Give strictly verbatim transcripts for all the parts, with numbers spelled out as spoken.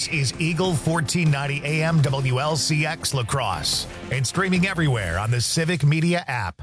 This is Eagle fourteen ninety A M W L C X La Crosse and streaming everywhere on the Civic Media app.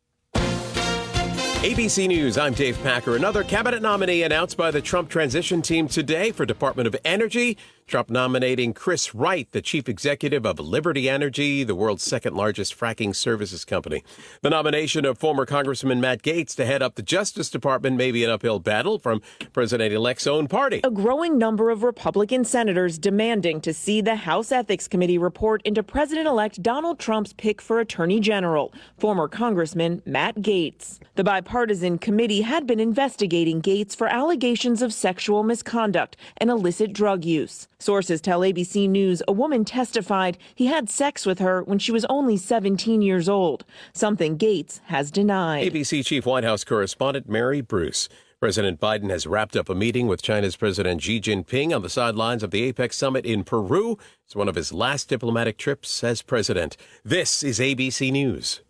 A B C News, I'm Dave Packer. Another cabinet nominee announced by the Trump transition team today for Department of Energy. Trump nominating Chris Wright, the chief executive of Liberty Energy, the world's second largest fracking services company. The nomination of former Congressman Matt Gaetz to head up the Justice Department may be an uphill battle from President-elect's own party. A growing number of Republican senators demanding to see the House Ethics Committee report into President-elect Donald Trump's pick for Attorney General, former Congressman Matt Gaetz. The bipartisan committee had been investigating Gaetz for allegations of sexual misconduct and illicit drug use. Sources tell A B C News a woman testified he had sex with her when she was only seventeen years old, something Gaetz has denied. A B C Chief White House correspondent Mary Bruce. President Biden has wrapped up a meeting with China's President Xi Jinping on the sidelines of the APEC summit in Peru. It's one of his last diplomatic trips as president. This is A B C News.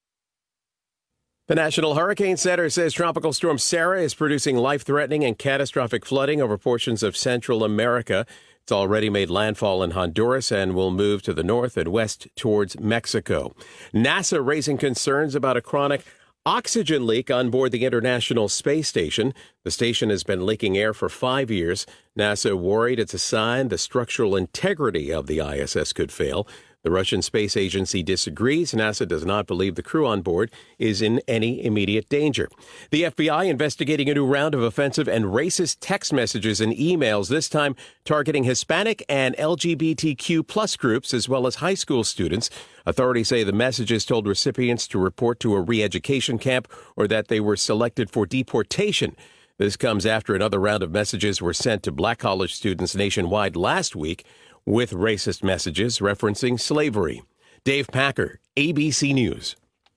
The National Hurricane Center says Tropical Storm Sarah is producing life-threatening and catastrophic flooding over portions of Central America. It's already made landfall in Honduras and will move to the north and west towards Mexico. NASA raising concerns about a chronic oxygen leak on board the International Space Station. The station has been leaking air for five years. NASA worried it's a sign the structural integrity of the I S S could fail. The Russian Space Agency disagrees. NASA does not believe the crew on board is in any immediate danger. The F B I investigating a new round of offensive and racist text messages and emails, this time targeting Hispanic and L G B T Q plus groups, as well as high school students. Authorities say the messages told recipients to report to a re-education camp or that they were selected for deportation. This comes after another round of messages were sent to black college students nationwide last week with racist messages referencing slavery. Dave Packer, A B C News.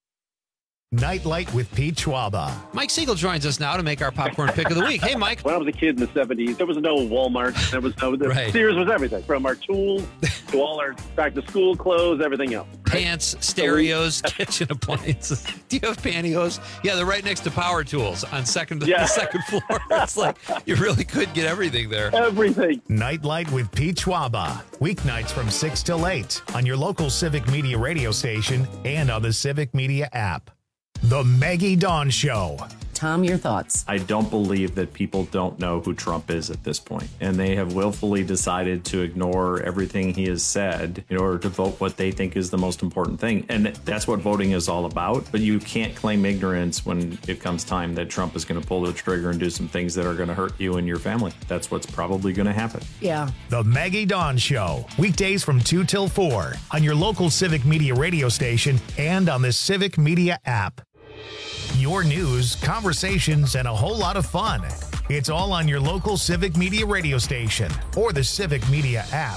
Nightlight with Pete Schwaba. Mike Siegel joins us now to make our popcorn pick of the week. Hey, Mike. When I was a kid in the seventies, there was no Walmart. There was no, right. Sears was everything, from our tools to all our back-to-school clothes, everything else. Pants, stereos, kitchen appliances. Do you have pantyhose? Yeah, they're right next to power tools on second, yeah. the second floor. It's like you really could get everything there. Everything. Nightlight with Pete Schwaba. Weeknights from six till eight on your local Civic Media radio station and on the Civic Media app. The Maggie Dawn Show. Tom, your thoughts? I don't believe that people don't know who Trump is at this point, and they have willfully decided to ignore everything he has said in order to vote what they think is the most important thing. And that's what voting is all about. But you can't claim ignorance when it comes time that Trump is going to pull the trigger and do some things that are going to hurt you and your family. That's what's probably going to happen. Yeah. The Maggie Dawn Show. Weekdays from two till four on your local Civic Media radio station and on the Civic Media app. Your news, conversations, and a whole lot of fun. It's all on your local Civic Media radio station or the Civic Media app.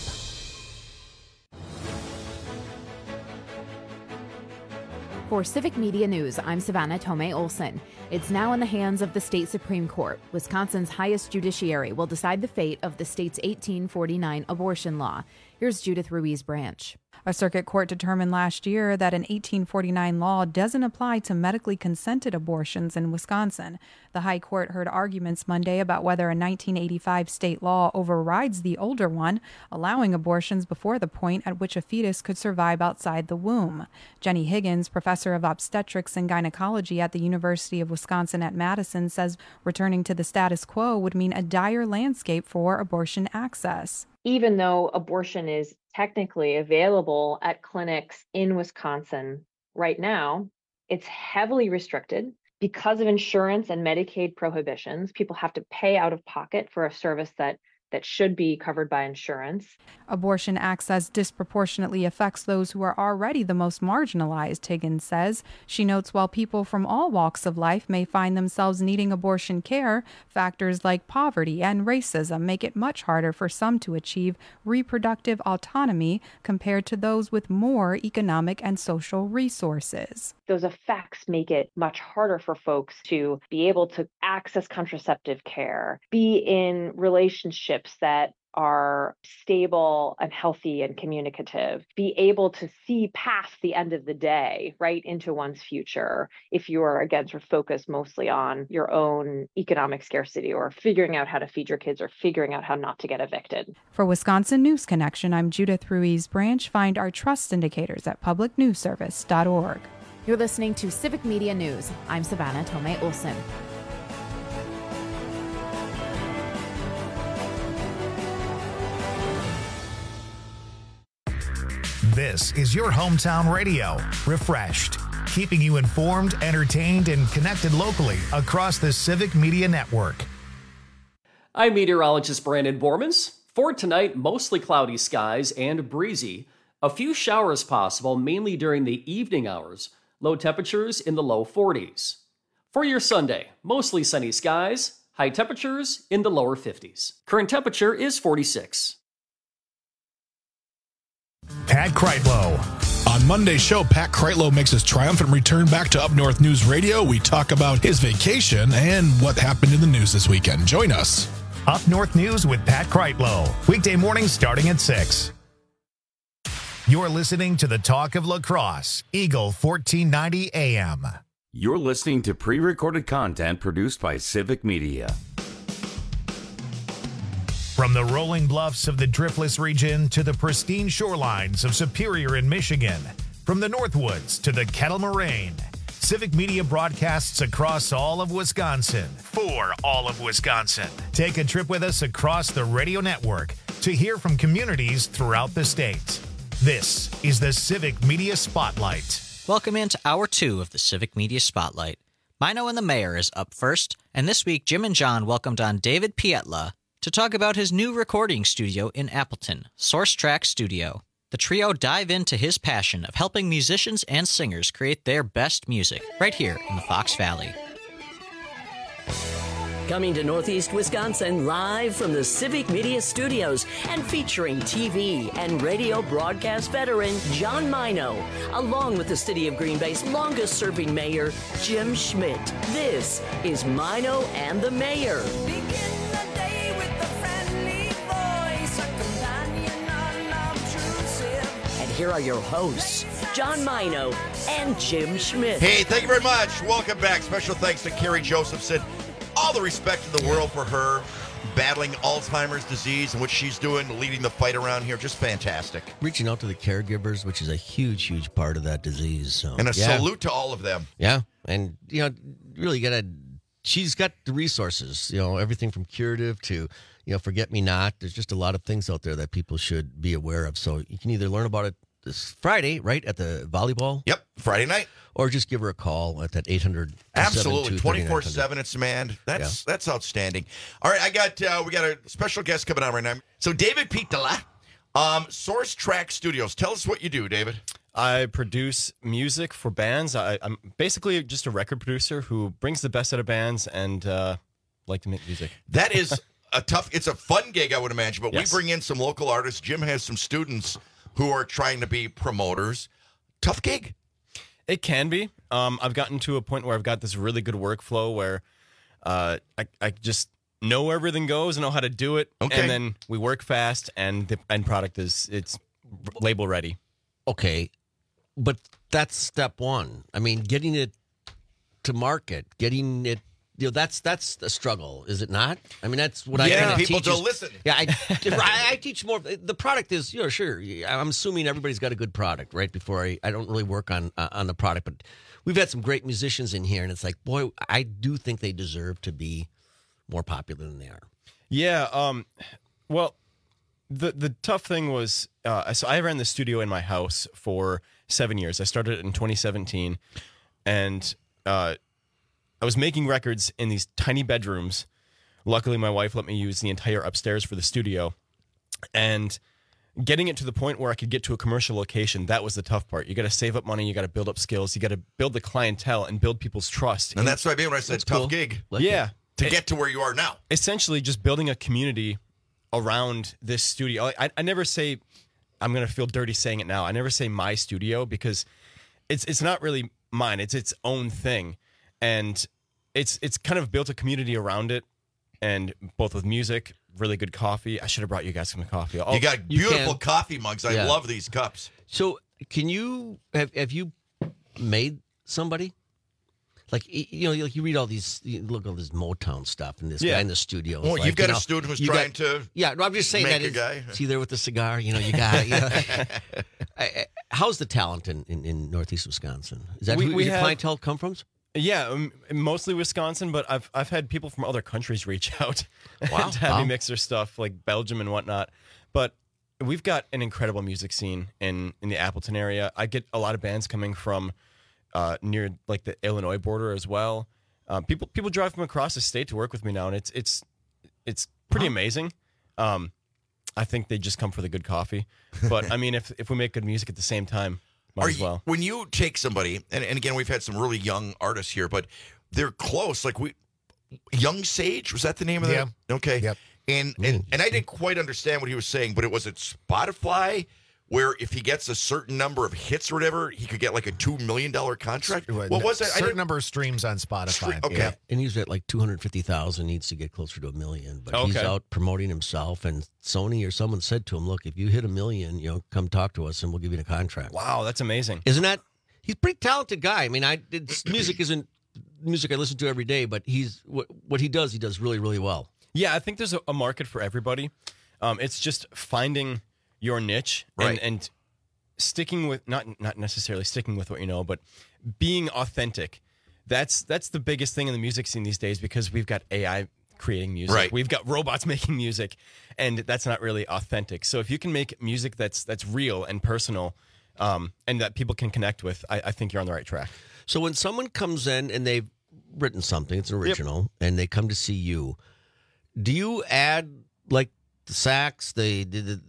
For Civic Media News, I'm Savannah Tomei Olson. It's now in the hands of the state Supreme Court. Wisconsin's highest judiciary will decide the fate of the state's eighteen forty-nine abortion law. Here's Judith Ruiz Branch. A circuit court determined last year that an eighteen forty-nine law doesn't apply to medically consented abortions in Wisconsin. The High Court heard arguments Monday about whether a nineteen eighty-five state law overrides the older one, allowing abortions before the point at which a fetus could survive outside the womb. Jenny Higgins, professor of obstetrics and gynecology at the University of Wisconsin at Madison, says returning to the status quo would mean a dire landscape for abortion access. Even though abortion is technically available at clinics in Wisconsin right now, it's heavily restricted because of insurance and Medicaid prohibitions. People have to pay out of pocket for a service that that should be covered by insurance. Abortion access disproportionately affects those who are already the most marginalized, Higgins says. She notes while people from all walks of life may find themselves needing abortion care, factors like poverty and racism make it much harder for some to achieve reproductive autonomy compared to those with more economic and social resources. Those effects make it much harder for folks to be able to access contraceptive care, be in relationships that are stable and healthy and communicative, be able to see past the end of the day right into one's future if you are, again, sort of focused mostly on your own economic scarcity or figuring out how to feed your kids or figuring out how not to get evicted. For Wisconsin News Connection, I'm Judith Ruiz Branch. Find our trust indicators at public news service dot org. You're listening to Civic Media News. I'm Savannah Tomei Olson. This is your hometown radio, refreshed, keeping you informed, entertained, and connected locally across the Civic Media Network. I'm meteorologist Brandon Bormans. For tonight, mostly cloudy skies and breezy. A few showers possible, mainly during the evening hours. Low temperatures in the low forties. For your Sunday, mostly sunny skies, high temperatures in the lower fifties. Current temperature is forty-six. Pat Kreitlow. On Monday's show, Pat Kreitlow makes his triumphant return back to Up North News Radio. We talk about his vacation and what happened in the news this weekend. Join us. Up North News with Pat Kreitlow. Weekday mornings starting at six. You're listening to the Talk of La Crosse, Eagle fourteen ninety A M. You're listening to pre-recorded content produced by Civic Media. From the rolling bluffs of the Driftless region to the pristine shorelines of Superior in Michigan, from the Northwoods to the Kettle Moraine, Civic Media broadcasts across all of Wisconsin for all of Wisconsin. Take a trip with us across the radio network to hear from communities throughout the state. This is the Civic Media Spotlight. Welcome into hour two of the Civic Media Spotlight. Mino and the Mayor is up first, and this week Jim and John welcomed on David Pietla to talk about his new recording studio in Appleton, Source Track Studio. The trio dive into his passion of helping musicians and singers create their best music right here in the Fox Valley. Coming to Northeast Wisconsin live from the Civic Media Studios and featuring T V and radio broadcast veteran John Mino, along with the City of Green Bay's longest-serving mayor, Jim Schmidt. This is Mino and the Mayor. And here are your hosts, John Mino and Jim Schmidt. Hey, thank you very much. Welcome back. Special thanks to Carrie Josephson. All the respect in the world for her battling Alzheimer's disease and what she's doing, leading the fight around here. Just fantastic. Reaching out to the caregivers, which is a huge, huge part of that disease. So. And a yeah. salute to all of them. Yeah. And, you know, really got to, she's got the resources, you know, everything from curative to, you know, forget me not. There's just a lot of things out there that people should be aware of. So you can either learn about it this Friday, right, at the volleyball. Yep, Friday night. Or just give her a call at that eight hundred. Absolutely, twenty-four seven it's manned. That's yeah. that's outstanding. All right, I got uh, we got a special guest coming on right now. So David Pietla, um, Source Track Studios. Tell us what you do, David. I produce music for bands. I, I'm basically just a record producer who brings the best out of bands and uh, like to make music. That is a tough. It's a fun gig, I would imagine. But yes. we bring in some local artists. Jim has some students who are trying to be promoters. Tough gig. It can be. Um, I've gotten to a point where I've got this really good workflow where uh, I, I just know where everything goes, and know how to do it, okay. and then we work fast, and the end product is it's label ready. Okay, but that's step one. I mean, getting it to market, getting it. You know, that's that's the struggle, is it not? I mean, that's what yeah, I kind of people teach. don't is, listen. Yeah, I, I, I teach more. The product is, you know, sure. I'm assuming everybody's got a good product, right? Before I, I don't really work on uh, on the product, but we've had some great musicians in here, and it's like, boy, I do think they deserve to be more popular than they are. Yeah. Um. Well, the the tough thing was, uh, so I ran the studio in my house for seven years. I started it in twenty seventeen, and uh. I was making records in these tiny bedrooms. Luckily, my wife let me use the entire upstairs for the studio. And getting it to the point where I could get to a commercial location, that was the tough part. You got to save up money. You got to build up skills. You got to build the clientele and build people's trust. And, and that's what I mean when I said tough cool. gig. Like yeah. It. To get to where you are now. Essentially, just building a community around this studio. I, I never say, I'm going to feel dirty saying it now. I never say my studio because it's it's not really mine. It's its own thing. And it's it's kind of built a community around it, and both with music, really good coffee. I should have brought you guys some coffee. I'll, You got beautiful can. coffee mugs. I Yeah. love these cups. So, can you have have you made somebody? Like you know, like you read all these, you look at all this Motown stuff, and this Yeah. guy in the studio. is Well, like, you've got you a know, student who's you trying got- to Yeah, no, I'm just saying make that a is, guy. see there with the cigar. You know, you got. You know. I- I- How's the talent in, in, in Northeast Wisconsin? Is that We- who we your have- clientele come from? Yeah, um, mostly Wisconsin, but I've I've had people from other countries reach out Wow. to have Wow. me mix their stuff, like Belgium and whatnot. But we've got an incredible music scene in in the Appleton area. I get a lot of bands coming from uh, near like the Illinois border as well. Uh, people people drive from across the state to work with me now, and it's it's it's pretty amazing. Um, I think they just come for the good coffee, but I mean, if if we make good music at the same time, might Are as you- well. when you take somebody, and, and again, we've had some really young artists here, but they're close. Like we, Young Sage, was that the name of Yeah. that? Okay. Yep. And and and I didn't quite understand what he was saying, but it was at Spotify, where if he gets a certain number of hits or whatever, he could get like a two million dollar contract. What was that? I Certain didn't- number of streams on Spotify. Okay. Yeah. And he's at like two hundred fifty thousand, needs to get closer to a million. But he's Okay. out promoting himself, and Sony or someone said to him, look, if you hit a million, you know, come talk to us and we'll give you a contract. Wow, that's amazing. Isn't that? He's a pretty talented guy. I mean, I it's, music isn't music I listen to every day, but he's what, what he does, he does really, really well. Yeah, I think there's a, a market for everybody. Um, it's just finding your niche and, Right. and sticking with not not necessarily sticking with what you know, but being authentic. That's that's the biggest thing in the music scene these days because we've got A I creating music. Right. We've got robots making music, and that's not really authentic. So if you can make music that's that's real and personal, um, and that people can connect with, I, I think you're on the right track. So when someone comes in and they've written something, it's an original, and they come to see you, do you add like the sax, the, the, the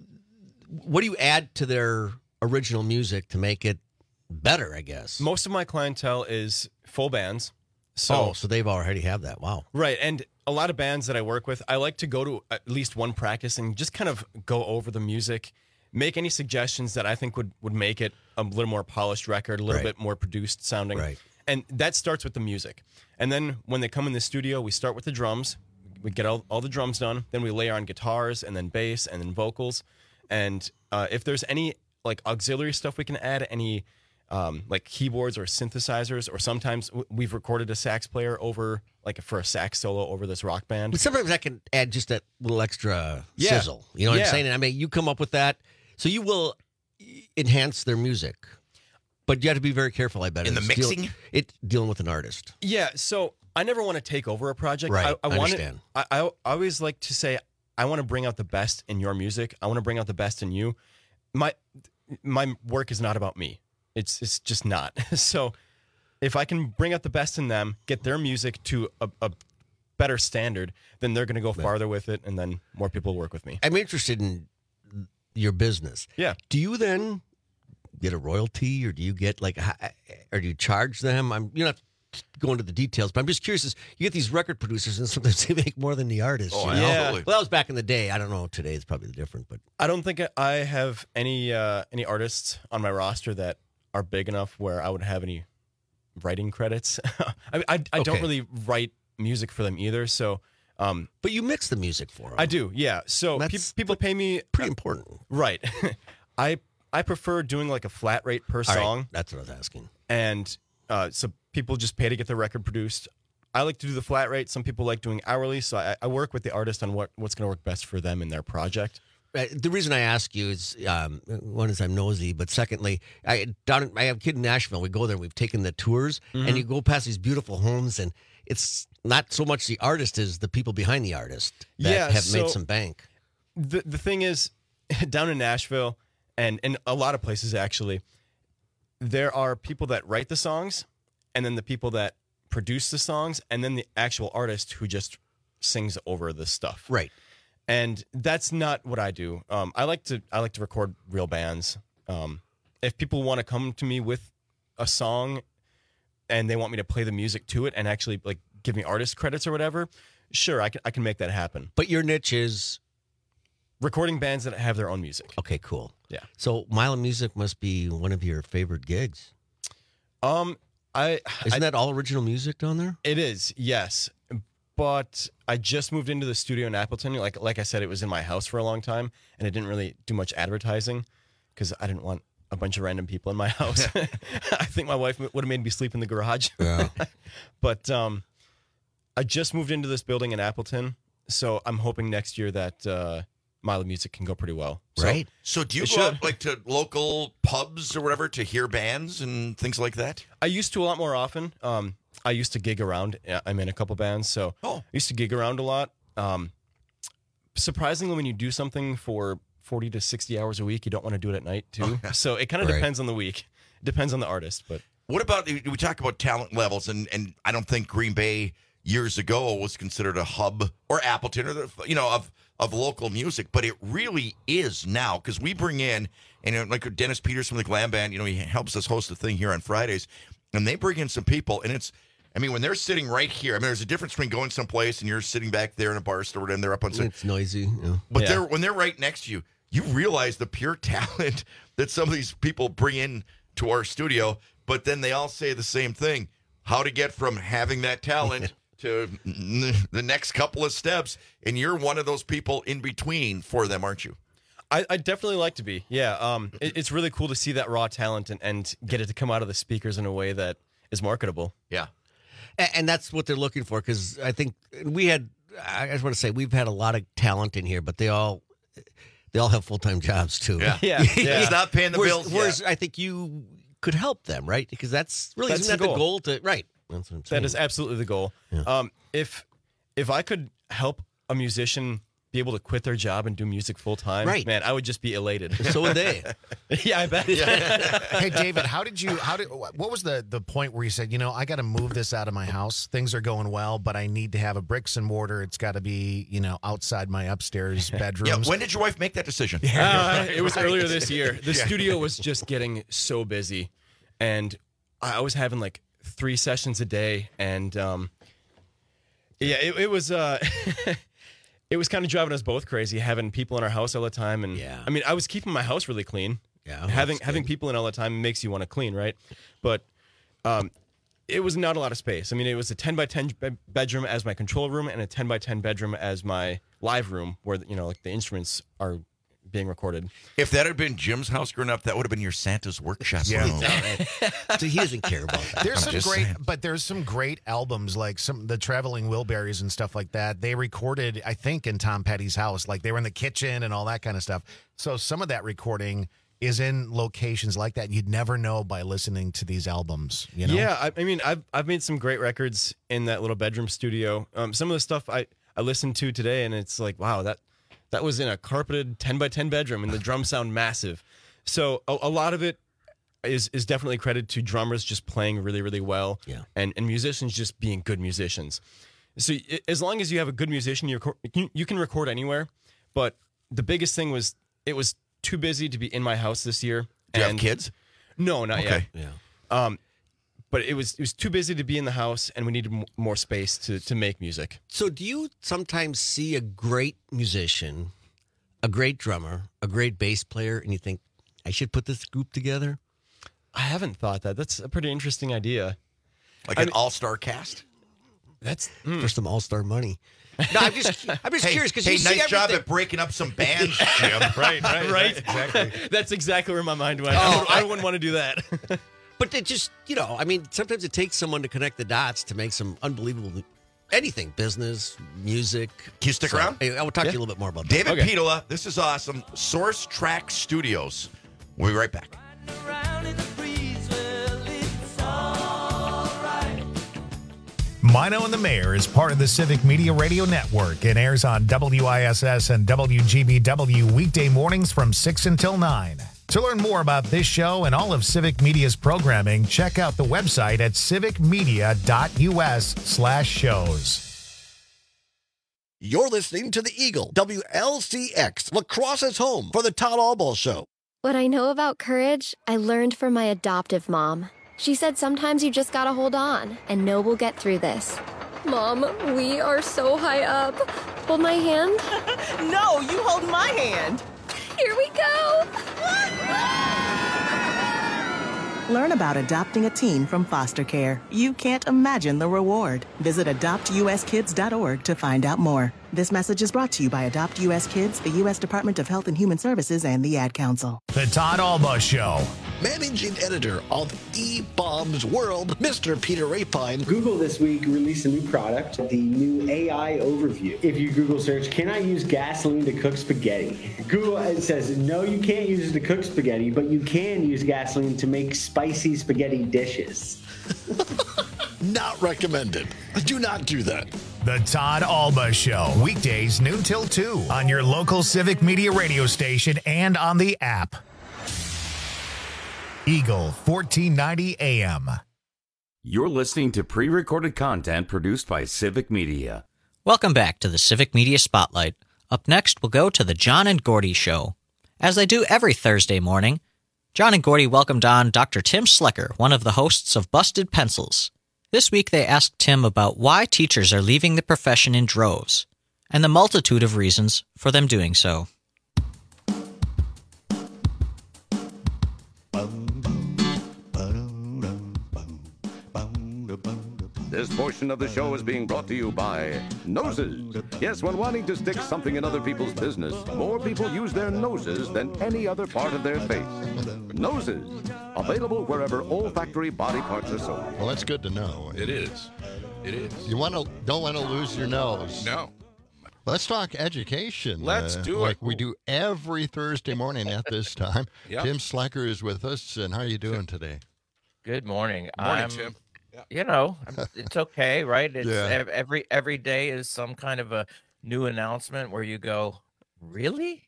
what do you add to their original music to make it better, I guess? Most of my clientele is full bands. So, oh, so they've already have that. Wow. Right. And a lot of bands that I work with, I like to go to at least one practice and just kind of go over the music, make any suggestions that I think would, would make it a little more polished record, a little Right. bit more produced sounding. Right. And that starts with the music. And then when they come in the studio, we start with the drums. We get all, all the drums done. Then we layer on guitars and then bass and then vocals. And uh, if there's any like auxiliary stuff we can add, any um, like keyboards or synthesizers, or sometimes w- we've recorded a sax player over like for a sax solo over this rock band. But sometimes I can add just that little extra Yeah. sizzle. You know what Yeah. I'm saying? And I mean, you come up with that, so you will enhance their music. But you have to be very careful, I bet. In the It's deal- mixing? it dealing with an artist. Yeah, so I never want to take over a project. Right, I, I I, want understand. I, I always like to say I want to bring out the best in your music. I want to bring out the best in you. My my work is not about me. It's it's just not. So if I can bring out the best in them, get their music to a, a better standard, then they're going to go farther with it, and then more people will work with me. I'm interested in your business. Yeah. Do you then get a royalty, or do you get like, h- or do you charge them? I'm you know. Go into the details, but I'm just curious. Is you get these record producers, and sometimes they make more than the artist. Oh, you know? absolutely. Well, that was back in the day. I don't know. Today it's probably different, but I don't think I have any uh, any artists on my roster that are big enough where I would have any writing credits. I I, I don't Okay. really write music for them either. So, um, but you mix the music for them. I do, yeah. So pe- That's people pay me pretty important. right. I I prefer doing like a flat rate per All right, song, that's what I was asking. and uh, so people just pay to get the record produced. I like to do the flat rate. Some people like doing hourly, so I, I work with the artist on what, what's going to work best for them in their project. Uh, The reason I ask you is um, one is I'm nosy, but secondly, I down in, I have a kid in Nashville. We go there. We've taken the tours, Mm-hmm. and you go past these beautiful homes, and it's not so much the artist as the people behind the artist that Yeah, have so- made some bank. The the thing is, down in Nashville and in a lot of places actually, there are people that write the songs, and then the people that produce the songs, and then the actual artist who just sings over the stuff. Right. And that's not what I do. Um, I like to I like to record real bands. Um, if people want to come to me with a song, and they want me to play the music to it, and actually like give me artist credits or whatever, sure, I can I can make that happen. But your niche is Recording bands that have their own music. okay. Cool. Yeah. So Mile of Music must be one of your favorite gigs. Um, I Isn't I, that all original music down there? it is, yes, but I just moved into the studio in Appleton. Like like I said, it was in my house for a long time, and I didn't really do much advertising because I didn't want a bunch of random people in my house. I think my wife would have made me sleep in the garage. Yeah. But um, I just moved into this building in Appleton, so I'm hoping next year that uh, Milo Music can go pretty well. So, Right. So do you It go should. out like to local pubs or whatever to hear bands and things like that? I used to a lot more often. Um, I used to gig around. I'm in a couple bands, so oh. I used to gig around a lot. Um, surprisingly, when you do something for forty to sixty hours a week, you don't want to do it at night too. Oh, So it kind of Right. depends on the week. It depends on the artist, but What about, we talk about talent levels, and, and I don't think Green Bay years ago was considered a hub, or Appleton, or the, you know, of, of local music, but it really is now, because we bring in, and you know, like Dennis Peters from the Glam Band, you know, he helps us host a thing here on Fridays, and they bring in some people, and it's, I mean, when they're sitting right here, I mean, there's a difference between going someplace and you're sitting back there in a bar store and they're up on some. It's noisy. Yeah. But Yeah. they're when they're right next to you, you realize the pure talent that some of these people bring in to our studio, but then they all say the same thing. How to get from having that talent to the next couple of steps, and you're one of those people in between for them, aren't you? I, I definitely like to be. Yeah, um, it, it's really cool to see that raw talent and, and get it to come out of the speakers in a way that is marketable. Yeah. And, and that's what they're looking for, because I think we had, I just want to say, we've had a lot of talent in here, but they all they all have full-time jobs, too. Yeah. Yeah. Yeah. He's not paying the whereas, bills yet. Whereas I think you could help them, right? Because that's really, That's isn't the that the goal. goal? to Right. That's what I'm saying. That is absolutely the goal. Um, if if I could help a musician be able to quit their job and do music full time, Right. man, I would just be elated. So would they. Yeah, I bet. Hey, David, how did you? How did? What was the the point where you said, you know, I got to move this out of my house? Things are going well, but I need to have a bricks and mortar. It's got to be, you know, outside my upstairs bedrooms. Yeah. When did your wife make that decision? Uh, it was Right. earlier this year. The Yeah. studio was just getting so busy, and I was having like three sessions a day, and um, yeah, it, it was uh, it was kind of driving us both crazy, having people in our house all the time, and Yeah. I mean, I was keeping my house really clean. Yeah, having that's having good. people in all the time makes you want to clean, right? But um, it was not a lot of space. I mean, it was a ten by ten be- bedroom as my control room, and a ten by ten bedroom as my live room, where you know, like the instruments are being recorded. If that had been Jim's house growing up, that would have been your Santa's workshop Yeah. room. So he doesn't care about that. There's I'm some just great, saying. but there's some great albums like some the Traveling Wilburys and stuff like that. They recorded, I think, in Tom Petty's house. Like they were in the kitchen and all that kind of stuff. So some of that recording is in locations like that. You'd never know by listening to these albums. You know? Yeah, I, I mean, I've I've made some great records in that little bedroom studio. Um, some of the stuff I, I listened to today, and it's like, wow, that that was in a carpeted ten by ten bedroom, and the drums sound massive. So a, a lot of it is is definitely credit to drummers just playing really, really well, Yeah. and and musicians just being good musicians. So i- as long as you have a good musician, you record, you, you can record anywhere. But the biggest thing was it was too busy to be in my house this year. Do you have and- kids? No, not Okay. yet. Yeah. Um, but it was it was too busy to be in the house, and we needed m- more space to to make music. So do you sometimes see a great musician, a great drummer, a great bass player, and you think, I should put this group together? I haven't thought that. That's a pretty interesting idea. Like I an mean- all-star cast? That's For some all-star money. No, I'm just, I'm just Hey, curious, because hey, you see nice job everything. at breaking up some bands, Jim. right, right, right. Exactly. That's exactly where my mind went. Oh, I, would, I I- wouldn't want to do that. But it just, you know, I mean, sometimes it takes someone to connect the dots to make some unbelievable anything, business, music. Can you stick So, around? I will talk to Yeah. you a little bit more about that. David Okay. Petola, this is awesome. Source Track Studios. We'll be right back. Mino and the Mayor is part of the Civic Media Radio Network and airs on W I S S and W G B W weekday mornings from six until nine. To learn more about this show and all of Civic Media's programming, check out the website at civicmedia.us slash shows. You're listening to The Eagle, W L C X, La Crosse's home for the Todd Alball Show. What I know about courage, I learned from my adoptive mom. She said sometimes you just gotta hold on and know we'll get through this. Mom, we are so high up. Hold my hand. No, you hold my hand. Here we go. Learn about adopting a teen from foster care. You can't imagine the reward. Visit adopt u s kids dot org to find out more. This message is brought to you by Adopt U S Kids, the U S Department of Health and Human Services, and the Ad Council. The Todd Alba Show. Managing editor of eBaum's World, Mister Peter Rapine. Google this week released a new product, the new A I overview. If you Google search, can I use gasoline to cook spaghetti? Google it says, no, you can't use it to cook spaghetti, but you can use gasoline to make spicy spaghetti dishes. Not recommended. Do not do that. The Todd Alba Show. Weekdays noon till two on your local Civic Media radio station and on the app. Eagle fourteen ninety A M. You're listening to pre-recorded content produced by Civic Media. Welcome back to the Civic Media Spotlight. Up next, we'll go to the John and Gordy Show. As they do every Thursday morning, John and Gordy welcomed on Doctor Tim Slecker, one of the hosts of Busted Pencils. This week they asked Tim about why teachers are leaving the profession in droves, and the multitude of reasons for them doing so. This portion of the show is being brought to you by Noses. Yes, when wanting to stick something in other people's business, more people use their noses than any other part of their face. Noses. Available wherever olfactory body parts are sold. Well, that's good to know. It is. It is. You want to don't want to lose your nose. No. Let's talk education. Let's uh, do like it. we do every Thursday morning at this time. Yep. Tim Slecker is with us, and how are you doing today? Good morning. Morning, I'm, Tim. Yeah. You know, I'm, it's okay, right? It's Yeah. ev- every every day is some kind of a new announcement where you go, really?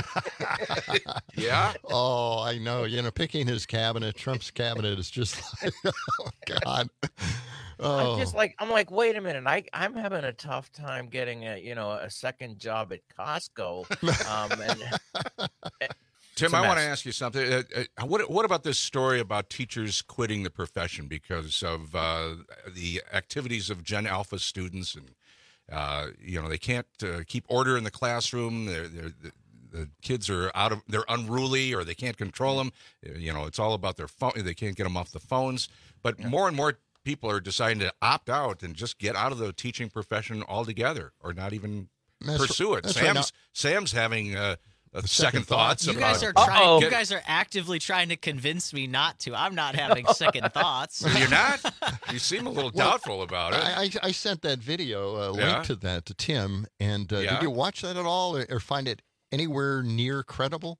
Yeah. Oh, I know. You know, picking his cabinet, Trump's cabinet is just like, oh, God. Oh. I'm just like, I'm like, wait a minute. I, I'm having a tough time getting a, you know, a second job at Costco. Um, and, Tim, It's a I want to mess. ask you something. Uh, uh, what what about this story about teachers quitting the profession because of uh, the activities of Gen Alpha students, and uh, you know they can't uh, keep order in the classroom. They're, they're, the, the kids are out of they're unruly, or they can't control them. You know, it's all about their phone. They can't get them off the phones. But more and more people are deciding to opt out and just get out of the teaching profession altogether, or not even That's- pursue it. that's right. Sam's Now- Sam's having. Uh, Uh, second, Second thoughts. thoughts. You about guys are trying. Uh-oh. You guys are actively trying to convince me not to. I'm not having second thoughts. You're not? You seem a little Well, doubtful about it. I, I, I sent that video, uh, Yeah. link to that to Tim, and uh, Yeah. did you watch that at all, or, or find it anywhere near credible?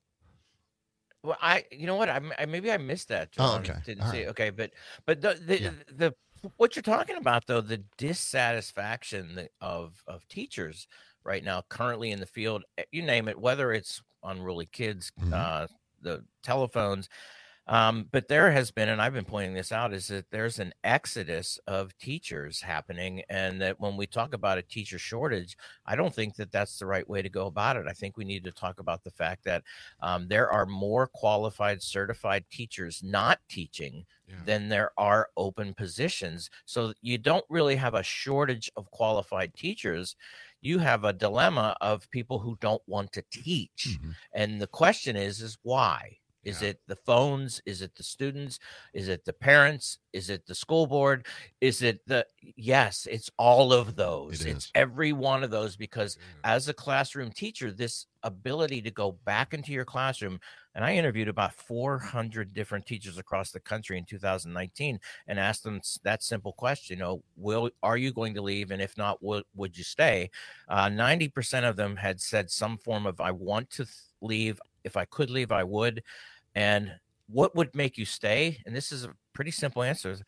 Well, I, you know what? I, I maybe I missed that. Oh, John. okay. Didn't All see. right. Okay, but but the the, Yeah. the what you're talking about though, the dissatisfaction that- of of teachers right now, currently in the field, eh, you name it, whether it's unruly kids, Mhm. uh, the telephones. Um, but there has been, and I've been pointing this out, is that there's an exodus of teachers happening. And that when we talk about a teacher shortage, I don't think that that's the right way to go about it. I think we need to talk about the fact that um, there are more qualified, certified teachers not teaching Yeah. than there are open positions. So you don't really have a shortage of qualified teachers. You have a dilemma of people who don't want to teach. Mhm. And the question is, is why? Is Yeah. it the phones? Is it the students? Is it the parents? Is it the school board? Is it the, yes, it's all of those. It It's is. every one of those, because as a classroom teacher, this ability to go back into your classroom, and I interviewed about four hundred different teachers across the country in two thousand nineteen and asked them s- that simple question, you know, will, are you going to leave? And if not, would, would you stay? Uh, ninety percent of them had said some form of, I want to th- leave. If I could leave, I would. And what would make you stay? And this is a pretty simple answer.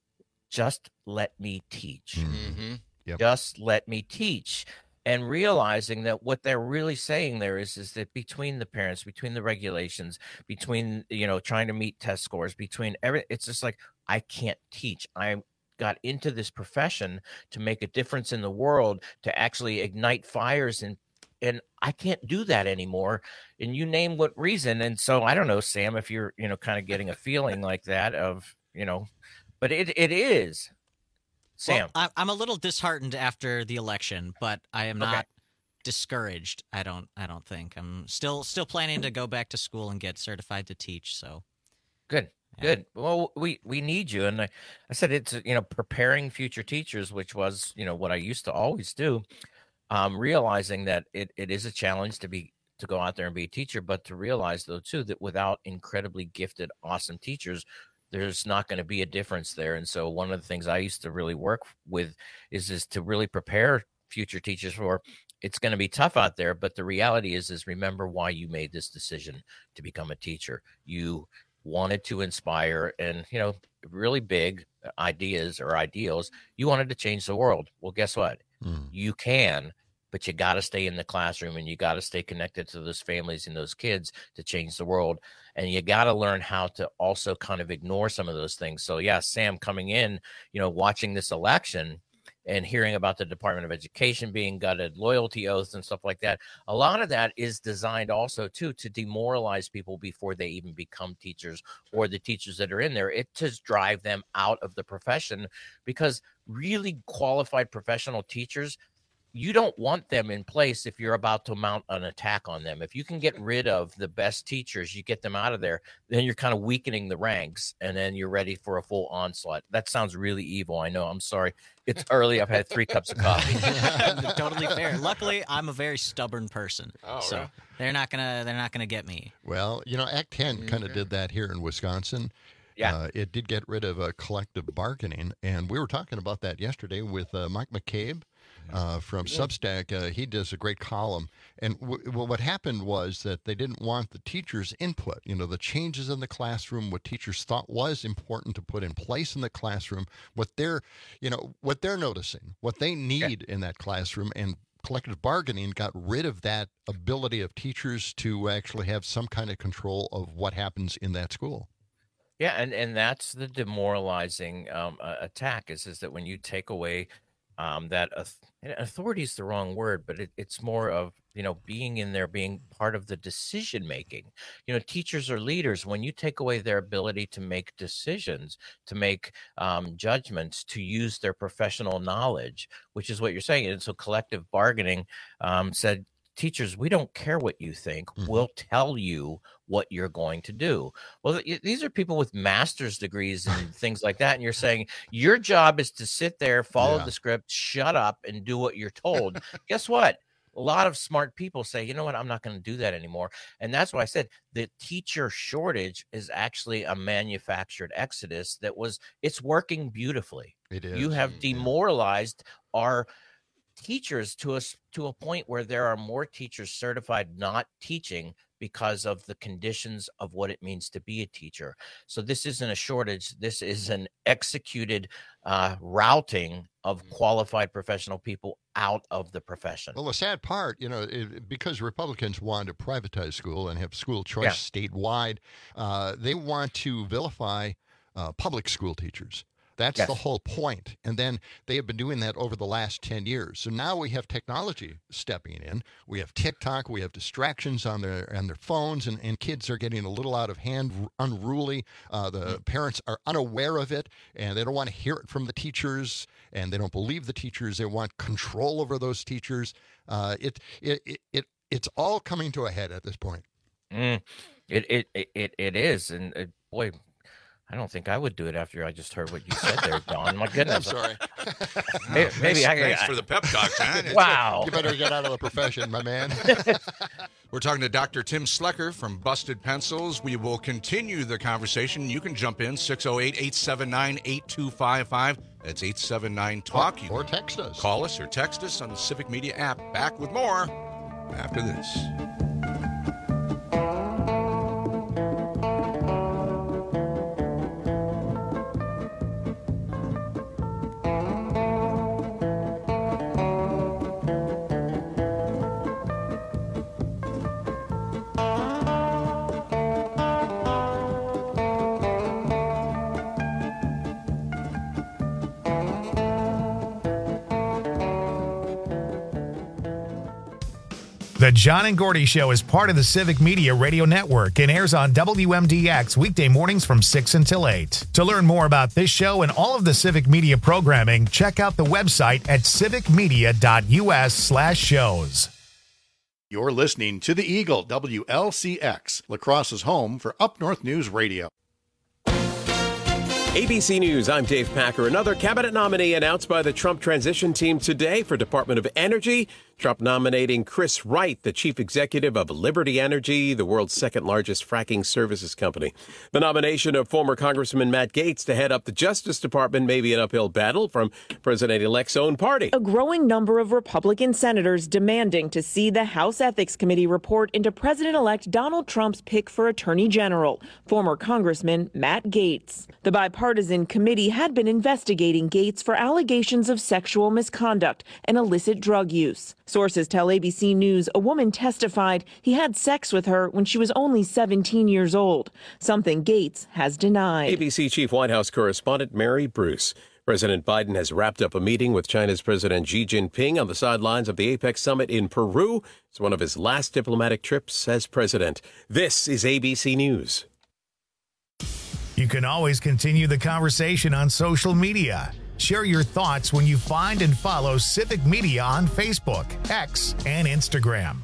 Just let me teach. Mm-hmm. Yep. Just let me teach. And realizing that what they're really saying there is, is that between the parents, between the regulations, between, you know, trying to meet test scores, between every, it's just like, I can't teach. I got into this profession to make a difference in the world, to actually ignite fires, and and I can't do that anymore. And you name what reason. And so I don't know, Sam, if you're, you know, kind of getting a feeling like that of, you know, but it it is. Sam. Well, I, I'm a little disheartened after the election, but I am Okay. not discouraged. I don't. I don't think I'm still still planning to go back to school and get certified to teach. So Good. Good. Well, we we need you, and I, I said it's you know preparing future teachers, which was you know what I used to always do. Um, realizing that it, it is a challenge to be to go out there and be a teacher, but to realize though too that without incredibly gifted, awesome teachers, there's not going to be a difference there. And so one of the things I used to really work with is is to really prepare future teachers for it's going to be tough out there, but the reality is is remember why you made this decision to become a teacher. You wanted to inspire and, you know, really big ideas or ideals. You wanted to change the world. Well, guess what? Mm. You can, but you got to stay in the classroom and you got to stay connected to those families and those kids to change the world. And you got to learn how to also kind of ignore some of those things. So yeah, Sam coming in, you know, watching this election and hearing about the Department of Education being gutted, loyalty oaths and stuff like that. A lot of that is designed also too to demoralize people before they even become teachers or the teachers that are in there. It to drive them out of the profession because really qualified professional teachers, you don't want them in place if you're about to mount an attack on them. If you can get rid of the best teachers, you get them out of there, then you're kind of weakening the ranks and then you're ready for a full onslaught. That sounds really evil. I know. I'm sorry. It's early. I've had three cups of coffee. Totally fair. Luckily, I'm a very stubborn person. Oh, so right. they're not gonna they're not gonna get me. Well, you know, Act ten kind of did that here in Wisconsin. Yeah. Uh, it did get rid of uh, collective bargaining, and we were talking about that yesterday with uh, Mike McCabe. Uh, from Substack, uh, he does a great column. And w- w- what happened was that they didn't want the teachers' input, you know, the changes in the classroom, what teachers thought was important to put in place in the classroom, what they're, you know, what they're noticing, what they need in that classroom. And collective bargaining got rid of that ability of teachers to actually have some kind of control of what happens in that school. Yeah, and, and that's the demoralizing um, uh, attack is, is that when you take away um, that auth- authority is the wrong word, but it, it's more of, you know, being in there, being part of the decision making. You know, teachers are leaders. When you take away their ability to make decisions, to make um, judgments, to use their professional knowledge, which is what you're saying. And so collective bargaining um, said, teachers, we don't care what you think. Mm-hmm. We'll tell you what you're going to do. Well, th- these are people with master's degrees and things like that. And you're saying your job is to sit there, follow yeah. the script, shut up, and do what you're told. Guess what? A lot of smart people say, you know what, I'm not going to do that anymore. And that's why I said the teacher shortage is actually a manufactured exodus that was, it's working beautifully. It is. You have demoralized our teachers to us to a point where there are more teachers certified not teaching because of the conditions of what it means to be a teacher. So this isn't a shortage. This is an executed uh, routing of qualified professional people out of the profession. Well, the sad part, you know, it, because Republicans want to privatize school and have school choice yeah. statewide, uh, they want to vilify uh, public school teachers. That's yes. the whole point. And then they have been doing that over the last ten years. So now we have technology stepping in. We have TikTok. We have distractions on their on their phones, and, and kids are getting a little out of hand, unruly. Uh, the mm-hmm. parents are unaware of it, and they don't want to hear it from the teachers, and they don't believe the teachers. They want control over those teachers. Uh, it, it, it, it, it's all coming to a head at this point. Mm. It, it, it, it is. And uh, boy, I don't think I would do it after I just heard what you said there, Don. My goodness. I'm sorry. maybe, maybe thanks, I, thanks I, for the pep talk, man. Wow. You better get out of the profession, my man. We're talking to Doctor Tim Slecker from Busted Pencils. We will continue the conversation. You can jump in, six oh eight, eight seven nine, eight two five five. That's eight seven nine, talk. Or, or text us. Call us or text us on the Civic Media app. Back with more after this. The John and Gordy Show is part of the Civic Media Radio Network and airs on W M D X weekday mornings from six until eight. To learn more about this show and all of the Civic Media programming, check out the website at civicmedia.us slash shows. You're listening to the Eagle, W L C X, La Crosse's home for Up North News Radio. A B C News, I'm Dave Packer. Another cabinet nominee announced by the Trump transition team today for Department of Energy. Trump nominating Chris Wright, the chief executive of Liberty Energy, the world's second largest fracking services company. The nomination of former Congressman Matt Gaetz to head up the Justice Department may be an uphill battle from President-elect's own party. A growing number of Republican senators demanding to see the House Ethics Committee report into President-elect Donald Trump's pick for Attorney General, former Congressman Matt Gaetz. The bipartisan committee had been investigating Gaetz for allegations of sexual misconduct and illicit drug use. Sources tell A B C News a woman testified he had sex with her when she was only seventeen years old, something Gaetz has denied. A B C Chief White House correspondent Mary Bruce. President Biden has wrapped up a meeting with China's President Xi Jinping on the sidelines of the APEC summit in Peru. It's one of his last diplomatic trips as president. This is A B C News. You can always continue the conversation on social media. Share your thoughts when you find and follow Civic Media on Facebook, X, and Instagram.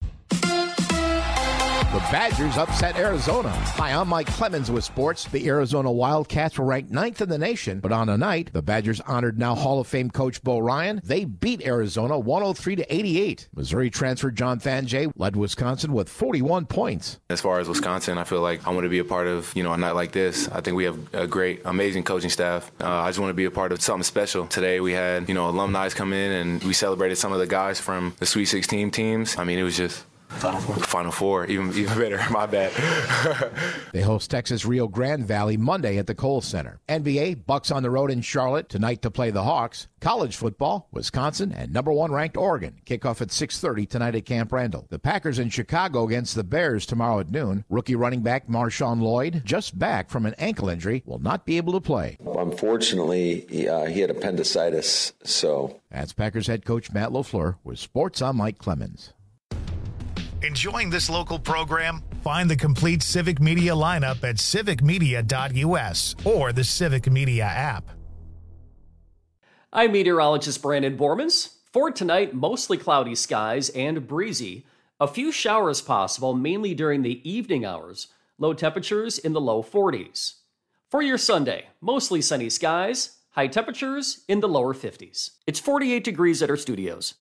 The Badgers upset Arizona. Hi, I'm Mike Clemens with sports. The Arizona Wildcats were ranked ninth in the nation, but on a night, the Badgers honored now Hall of Fame coach Bo Ryan. They beat Arizona one oh three to eighty-eight. Missouri transfer John Fangio led Wisconsin with forty-one points. As far as Wisconsin, I feel like I want to be a part of, you know, a night like this. I think we have a great, amazing coaching staff. Uh, I just want to be a part of something special. Today we had, you know, alumni come in and we celebrated some of the guys from the Sweet sixteen teams. I mean, it was just Final Four. Final Four, even even better. My bad. They host Texas Rio Grande Valley Monday at the Kohl Center. N B A, Bucks on the road in Charlotte tonight to play the Hawks. College football, Wisconsin and number one ranked Oregon. Kickoff at six thirty tonight at Camp Randall. The Packers in Chicago against the Bears tomorrow at noon. Rookie running back Marshawn Lloyd, just back from an ankle injury, will not be able to play. Unfortunately, he, uh, he had appendicitis, so. That's Packers head coach Matt LaFleur with Sports. I'm Mike Clemens. Enjoying this local program? Find the complete Civic Media lineup at civic media dot u s or the Civic Media app. I'm meteorologist Brandon Bormans. For tonight, mostly cloudy skies and breezy. A few showers possible, mainly during the evening hours. Low temperatures in the low forties. For your Sunday, mostly sunny skies. High temperatures in the lower fifties. It's forty-eight degrees at our studios.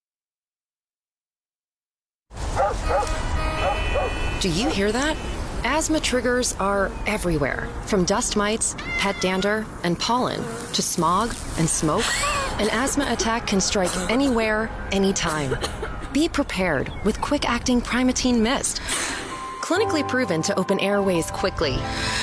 Do you hear that? Asthma triggers are everywhere, from dust mites, pet dander, and pollen, to smog and smoke. An asthma attack can strike anywhere, anytime. Be prepared with quick-acting Primatene Mist. Clinically proven to open airways quickly.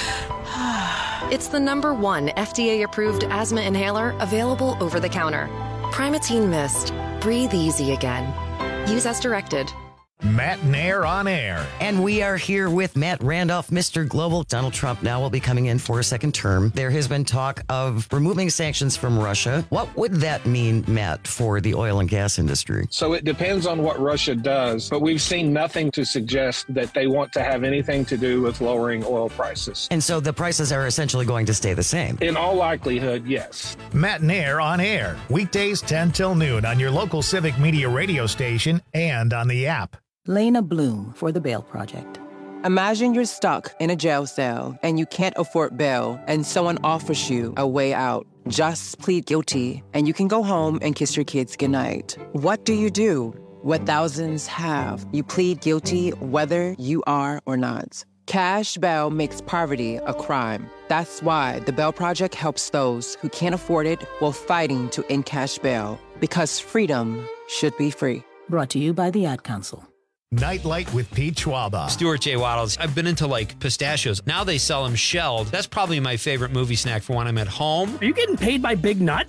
It's the number one F D A-approved asthma inhaler available over the counter. Primatene Mist. Breathe easy again. Use as directed. Matt Nair on air. And we are here with Matt Randolph, Mister Global. Donald Trump now will be coming in for a second term. There has been talk of removing sanctions from Russia. What would that mean, Matt, for the oil and gas industry? So it depends on what Russia does, but we've seen nothing to suggest that they want to have anything to do with lowering oil prices. And so the prices are essentially going to stay the same? In all likelihood, yes. Matt Nair on air. Weekdays ten till noon on your local Civic Media radio station and on the app. Lena Bloom for the Bail Project. Imagine you're stuck in a jail cell and you can't afford bail and someone offers you a way out. Just plead guilty and you can go home and kiss your kids goodnight. What do you do? What thousands have. You plead guilty whether you are or not. Cash bail makes poverty a crime. That's why the Bail Project helps those who can't afford it while fighting to end cash bail. Because freedom should be free. Brought to you by the Ad Council. Nightlight with Pete Schwaba. Stuart J. Waddles. I've been into like pistachios. Now they sell them shelled. That's probably my favorite movie snack for when I'm at home. Are you getting paid by Big Nut?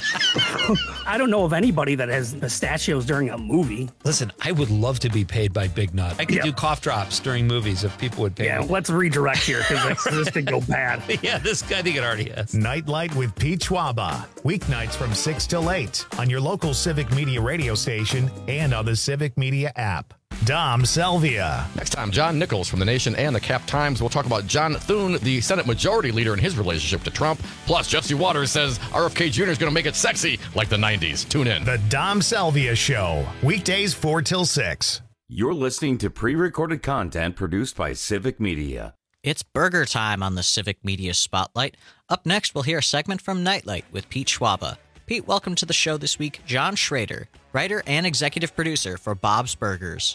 I don't know of anybody that has pistachios during a movie. Listen, I would love to be paid by Big Nut. I could yep. do cough drops during movies if people would pay yeah, me. Yeah, let's redirect here because this could go bad. Yeah, this I think it already has. Nightlight with Pete Schwaba. Weeknights from six till eight on your local Civic Media radio station and on the Civic Media app. Dom Selvia. Next time, John Nichols from The Nation and the Cap Times. We'll talk about John Thune, the Senate Majority Leader, and his relationship to Trump. Plus, Jesse Waters says R F K Junior is going to make it sexy like the nineties. Tune in. The Dom Selvia Show. Weekdays four till six. You're listening to pre-recorded content produced by Civic Media. It's burger time on the Civic Media Spotlight. Up next, we'll hear a segment from Nightlight with Pete Schwaba. Pete, welcome to the show this week. John Schrader, writer and executive producer for Bob's Burgers.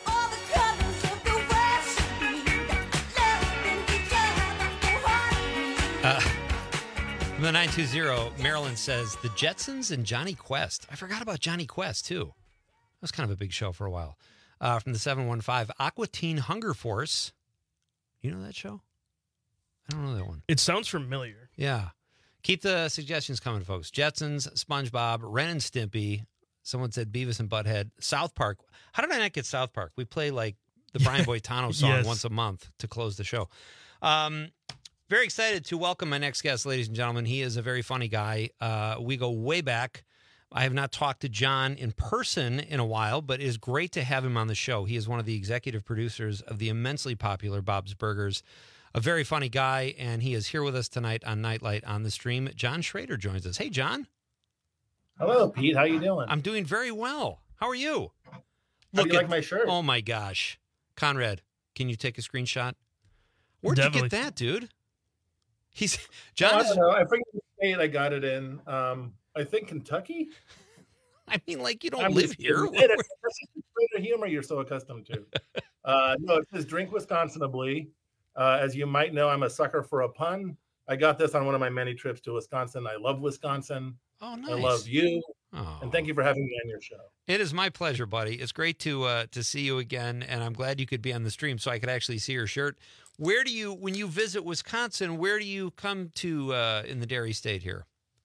Uh, from the nine two zero, Marilyn says, the Jetsons and Johnny Quest. I forgot about Johnny Quest, too. That was kind of a big show for a while. Uh, from the seven one five, Aqua Teen Hunger Force. You know that show? I don't know that one. It sounds familiar. Yeah. Keep the suggestions coming, folks. Jetsons, SpongeBob, Ren and Stimpy. Someone said Beavis and Butthead. South Park. How did I not get South Park? We play like the Brian Boitano song Yes. once a month to close the show. Um, very excited to welcome my next guest, ladies and gentlemen. He is a very funny guy. Uh, we go way back. I have not talked to John in person in a while, but it is great to have him on the show. He is one of the executive producers of the immensely popular Bob's Burgers. A very funny guy, and he is here with us tonight on Nightlight on the stream. John Schrader joins us. Hey, John. Hello, Pete. How you doing? I'm doing very well. How are you? How Look do you at, like my shirt? Oh, my gosh. Conrad, can you take a screenshot? Where'd Definitely. you get that, dude? He's John. John I is, don't know. I forget the state I got it in. Um, I think Kentucky. I mean, like, you don't I'm live just here. kidding. It- That's just the humor you're so accustomed to. Uh, no, it says drink Wisconsinably. Uh, as you might know, I'm a sucker for a pun. I got this on one of my many trips to Wisconsin. I love Wisconsin. Oh, nice. I love you. Oh. And thank you for having me on your show. It is my pleasure, buddy. It's great to uh, to see you again, and I'm glad you could be on the stream so I could actually see your shirt. Where do you, when you visit Wisconsin, where do you come to uh, in the Dairy State here?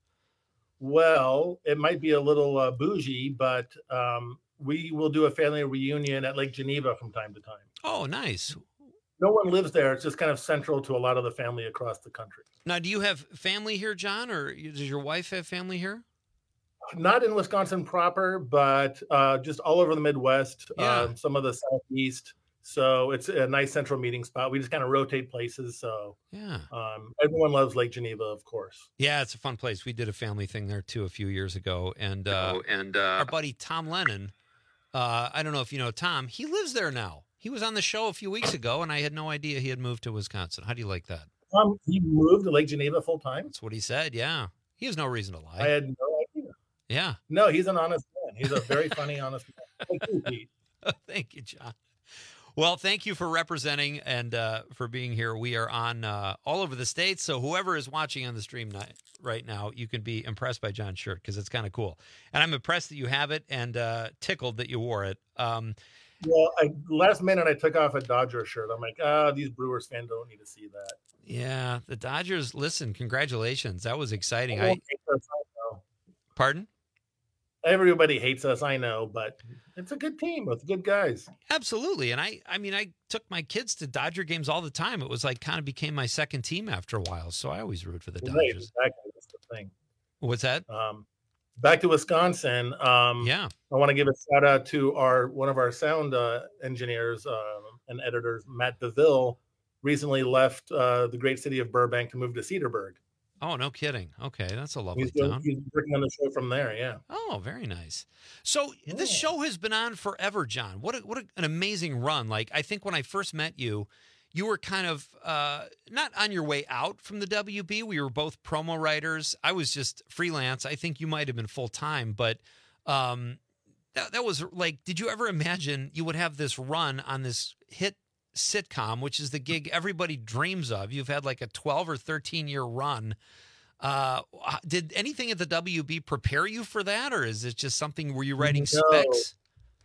Well, it might be a little uh, bougie, but um, we will do a family reunion at Lake Geneva from time to time. Oh, nice. No one lives there. It's just kind of central to a lot of the family across the country. Now, do you have family here, John, or does your wife have family here? Not in Wisconsin proper, but uh, just all over the Midwest, Yeah. uh, some of the Southeast. So it's a nice central meeting spot. We just kind of rotate places. So Yeah. um, everyone loves Lake Geneva, of course. Yeah, it's a fun place. We did a family thing there, too, a few years ago. And, uh, and uh, our buddy Tom Lennon, uh, I don't know if you know Tom, he lives there now. He was on the show a few weeks ago, and I had no idea he had moved to Wisconsin. How do you like that? Um, he moved to Lake Geneva full time. That's what he said, yeah. He has no reason to lie. I had no idea. Yeah. No, he's an honest man. He's a very funny, honest man. Thank you, Pete. Thank you, John. Well, thank you for representing and uh, for being here. We are on uh, all over the states, so whoever is watching on the stream ni- right now, you can be impressed by John's shirt because it's kind of cool. And I'm impressed that you have it and uh, tickled that you wore it. Um, Well, I, last minute I took off a Dodger shirt. I'm like, ah, these Brewers fans don't need to see that. yeah, the Dodgers, listen, congratulations. That was exciting. I, Everyone hates us, I know. pardon? Everybody hates us, I know, but it's a good team with good guys. Absolutely. And I, I mean, I took my kids to Dodger games all the time. It was like kind of became my second team after a while. So I always root for the Right, Dodgers. exactly. That's the thing. What's that? Um, back to Wisconsin. Um, yeah, I want to give a shout out to our one of our sound uh, engineers um, and editors, Matt DeVille. Recently left uh, the great city of Burbank to move to Cedarburg. Oh, no kidding. Okay, that's a lovely He's, doing, town. he's working on the show from there. Yeah. Oh, very nice. So this show has been on forever, John. What a, what a, an amazing run. Like, I think when I first met you, you were kind of uh, not on your way out from the W B. We were both promo writers. I was just freelance. I think you might have been full time, but um, that, that was like, did you ever imagine you would have this run on this hit sitcom, which is the gig everybody dreams of? You've had like a twelve or thirteen year run. Uh, did anything at the W B prepare you for that, or is it just something, were you writing No. specs?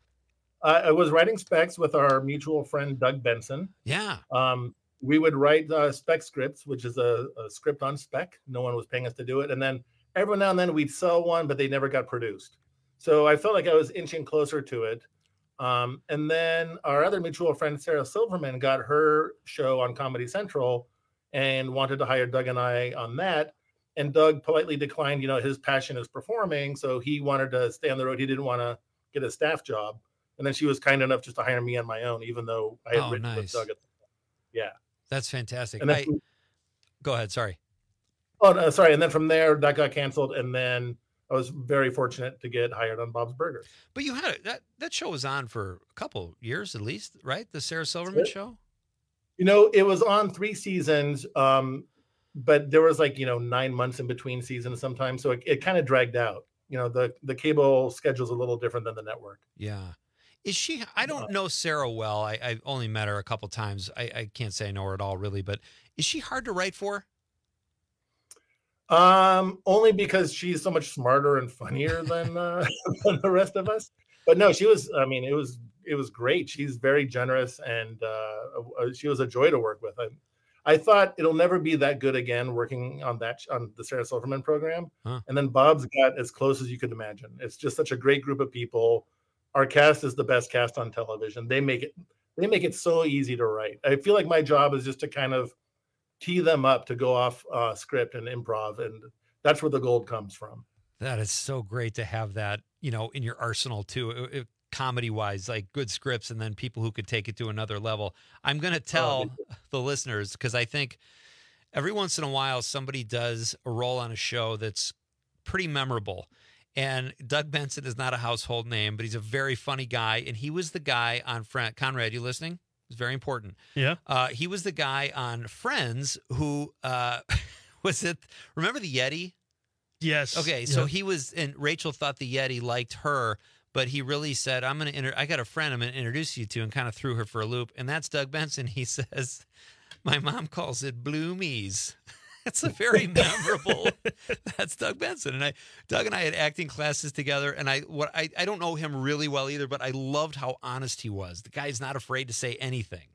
Uh, I was writing specs with our mutual friend, Doug Benson. Yeah. Um, we would write uh, spec scripts, which is a, a script on spec. No one was paying us to do it. And then every now and then we'd sell one, but they never got produced. So I felt like I was inching closer to it. Um, and then our other mutual friend, Sarah Silverman, got her show on Comedy Central and wanted to hire Doug and I on that. And Doug politely declined. You know, his passion is performing, so he wanted to stay on the road. He didn't want to get a staff job. And then she was kind enough just to hire me on my own, even though I had Oh, written nice. with Doug at the time. Yeah. That's fantastic. And then I, from- go ahead. Sorry. Oh, no, sorry. And then from there, that got canceled. And then I was very fortunate to get hired on Bob's Burgers. But you had it. That, that show was on for a couple years at least, right? The Sarah Silverman it. show? You know, it was on three seasons, um, but there was like, you know, nine months in between seasons sometimes. So it, it kind of dragged out. You know, the, the cable schedule's a little different than the network. Yeah. Is she, I don't know Sarah well. I, I've only met her a couple times. I, I can't say I know her at all, really, but is she hard to write for? Um, only because she's so much smarter and funnier than, uh, than the rest of us. But no, she was, I mean, it was, it was great. She's very generous, and uh, she was a joy to work with. I, I thought it'll never be that good again working on that, on the Sarah Silverman program. Huh. And then Bob's got as close as you could imagine. It's just such a great group of people. Our cast is the best cast on television. They make it, they make it so easy to write. I feel like my job is just to kind of tee them up to go off uh, script and improv. And that's where the gold comes from. That is so great to have that, you know, in your arsenal too, it, it, comedy wise, like good scripts and then people who could take it to another level. I'm going to tell oh, the listeners, because I think every once in a while somebody does a role on a show that's pretty memorable. And Doug Benson is not a household name, but he's a very funny guy. And he was the guy on Friends. Conrad, you listening? It's very important. Yeah. Uh, he was the guy on Friends who uh, was it. Remember the Yeti? Yes. Okay. So Yep. he was, and Rachel thought the Yeti liked her, but he really said, I'm going to, inter- I got a friend I'm going to introduce you to, and kind of threw her for a loop. And that's Doug Benson. He says, my mom calls it Bloomies. It's a very memorable. That's Doug Benson. And I, Doug and I had acting classes together, and I, what I, I don't know him really well either, but I loved how honest he was. The guy's not afraid to say anything.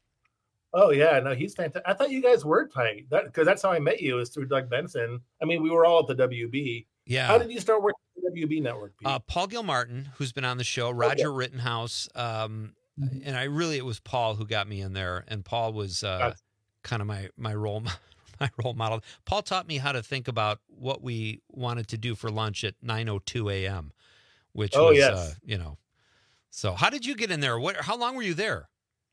Oh yeah, no, he's fantastic. I thought you guys were tight, that because that's how I met you, is through Doug Benson. I mean, we were all at the W B. Yeah. How did you start working at the W B network, Pete? Uh, Paul Gilmartin, who's been on the show, Roger okay. Rittenhouse, um, mm-hmm. and I really it was Paul who got me in there, and Paul was uh, kind of my my role my role model. Paul taught me how to think about what we wanted to do for lunch at nine oh two a.m., which oh, was yes. uh, you know. So how did you get in there? What? How long were you there?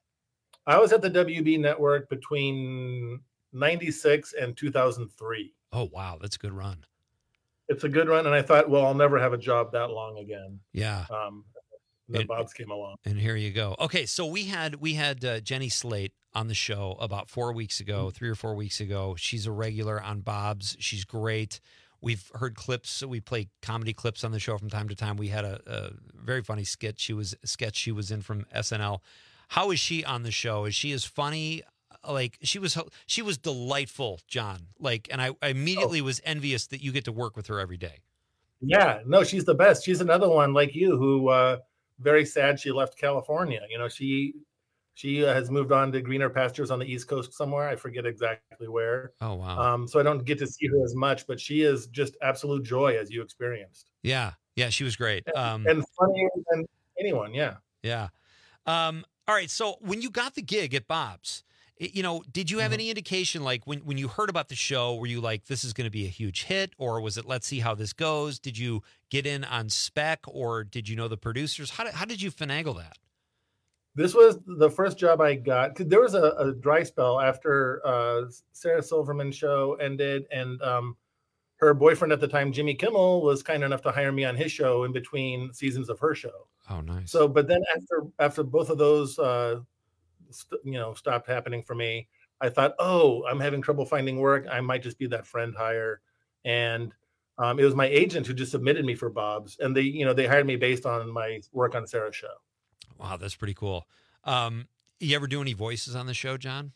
I was at the W B network between ninety-six and two thousand three. Oh, wow. That's a good run. It's a good run. And I thought, well, I'll never have a job that long again. Yeah. Um, then and, Bob's came along. And here you go. Okay. So we had, we had uh, Jenny Slate on the show about four weeks ago, mm-hmm. three or four weeks ago. She's a regular on Bob's. She's great. We've heard clips. So we play comedy clips on the show from time to time. We had a, a very funny skit. She was sketch she was in from S N L. How is she on the show? Is she as funny? Like she was, she was delightful, John. Like, and I, I immediately oh. was envious that you get to work with her every day. Yeah, no, she's the best. She's another one like you who, uh, very sad she left California. You know, she, she uh, has moved on to greener pastures on the East Coast somewhere. I forget exactly where. Oh wow. Um, so I don't get to see her as much, but she is just absolute joy, as you experienced. Yeah, yeah, she was great. Um, and funnier than anyone. Yeah, yeah. Um, All right. So when you got the gig at Bob's, you know, did you have mm-hmm. any indication, like when, when you heard about the show, were you like, this is going to be a huge hit, or was it, let's see how this goes? Did you get in on spec, or did you know the producers? How did, how did you finagle that? This was the first job I got. Cause there was a, a dry spell after uh, Sarah Silverman show ended, and um, her boyfriend at the time, Jimmy Kimmel, was kind enough to hire me on his show in between seasons of her show. Oh, nice. So, but then after after both of those, uh, st- you know, stopped happening for me, I thought, oh, I'm having trouble finding work. I might just be that friend hire. And um, it was my agent who just submitted me for Bob's, and they, you know, they hired me based on my work on Sarah's show. Wow, that's pretty cool. Um, you ever do any voices on the show, John?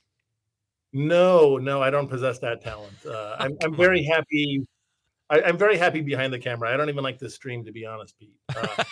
No, no, I don't possess that talent. Uh, I'm, I'm very happy. I, I'm very happy behind the camera. I don't even like this stream, to be honest, Pete. Uh,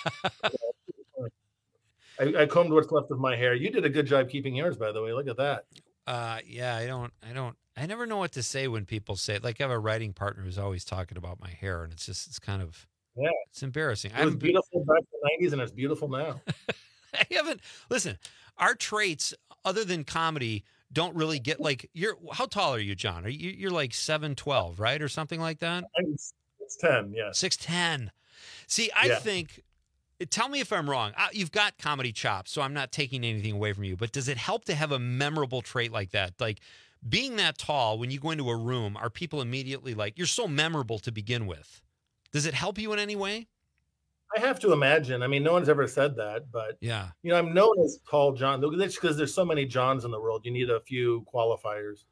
I, I combed what's left of my hair. You did a good job keeping yours, by the way. Look at that. Uh, yeah, I don't, I don't, I never know what to say when people say it. Like I have a writing partner who's always talking about my hair, and it's just, it's kind of, yeah, it's embarrassing. It was beautiful back in the nineties, and it's beautiful now. I haven't, listen, our traits, other than comedy, don't really get like, you're, how tall are you, John? Are you, you're like seven twelve, right? Or something like that? I'm six ten, yeah. six ten. See, I yeah. think, tell me if I'm wrong. You've got comedy chops, so I'm not taking anything away from you, but does it help to have a memorable trait like that? Like being that tall, when you go into a room, are people immediately like, you're so memorable to begin with? Does it help you in any way? I have to imagine. I mean, no one's ever said that, but yeah, you know, I'm known as Tall John. That's because there's so many Johns in the world. You need a few qualifiers.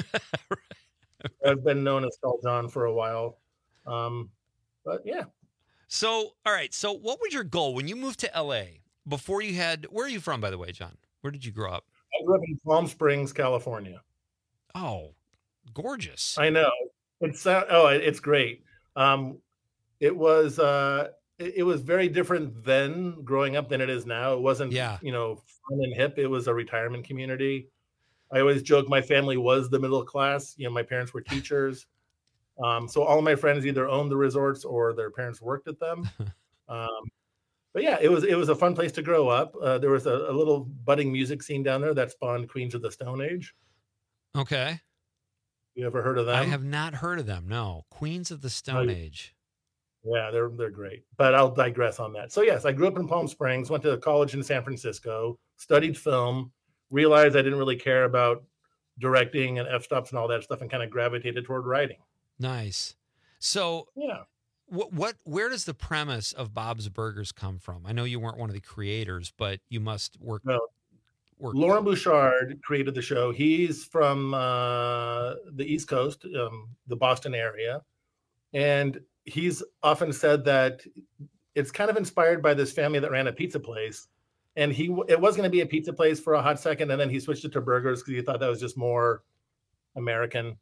Right. I've been known as Tall John for a while, um, but yeah. So, all right. So, what was your goal when you moved to L A? Before you had? Where are you from, by the way, John? Where did you grow up? I grew up in Palm Springs, California. Oh, gorgeous! I know. It's uh, oh, it's great. Um, it was. Uh, It was very different then growing up than it is now. It wasn't, yeah. you know, fun and hip. It was a retirement community. I always joke my family was the middle class. You know, my parents were teachers. Um, so all of my friends either owned the resorts or their parents worked at them. Um, but yeah, it was it was a fun place to grow up. Uh, there was a, a little budding music scene down there that spawned Queens of the Stone Age. Okay. You ever heard of them? I have not heard of them. No. Queens of the Stone Oh, Age. Yeah, they're they're great. But I'll digress on that. So yes, I grew up in Palm Springs, went to college in San Francisco, studied film, realized I didn't really care about directing and f-stops and all that stuff, and kind of gravitated toward writing. Nice. So yeah, what what where does the premise of Bob's Burgers come from? I know you weren't one of the creators, but you must work. No. work. Lauren Bouchard created the show. He's from uh, the East Coast, um, the Boston area, and he's often said that it's kind of inspired by this family that ran a pizza place, and he it was going to be a pizza place for a hot second, and then he switched it to burgers because he thought that was just more American,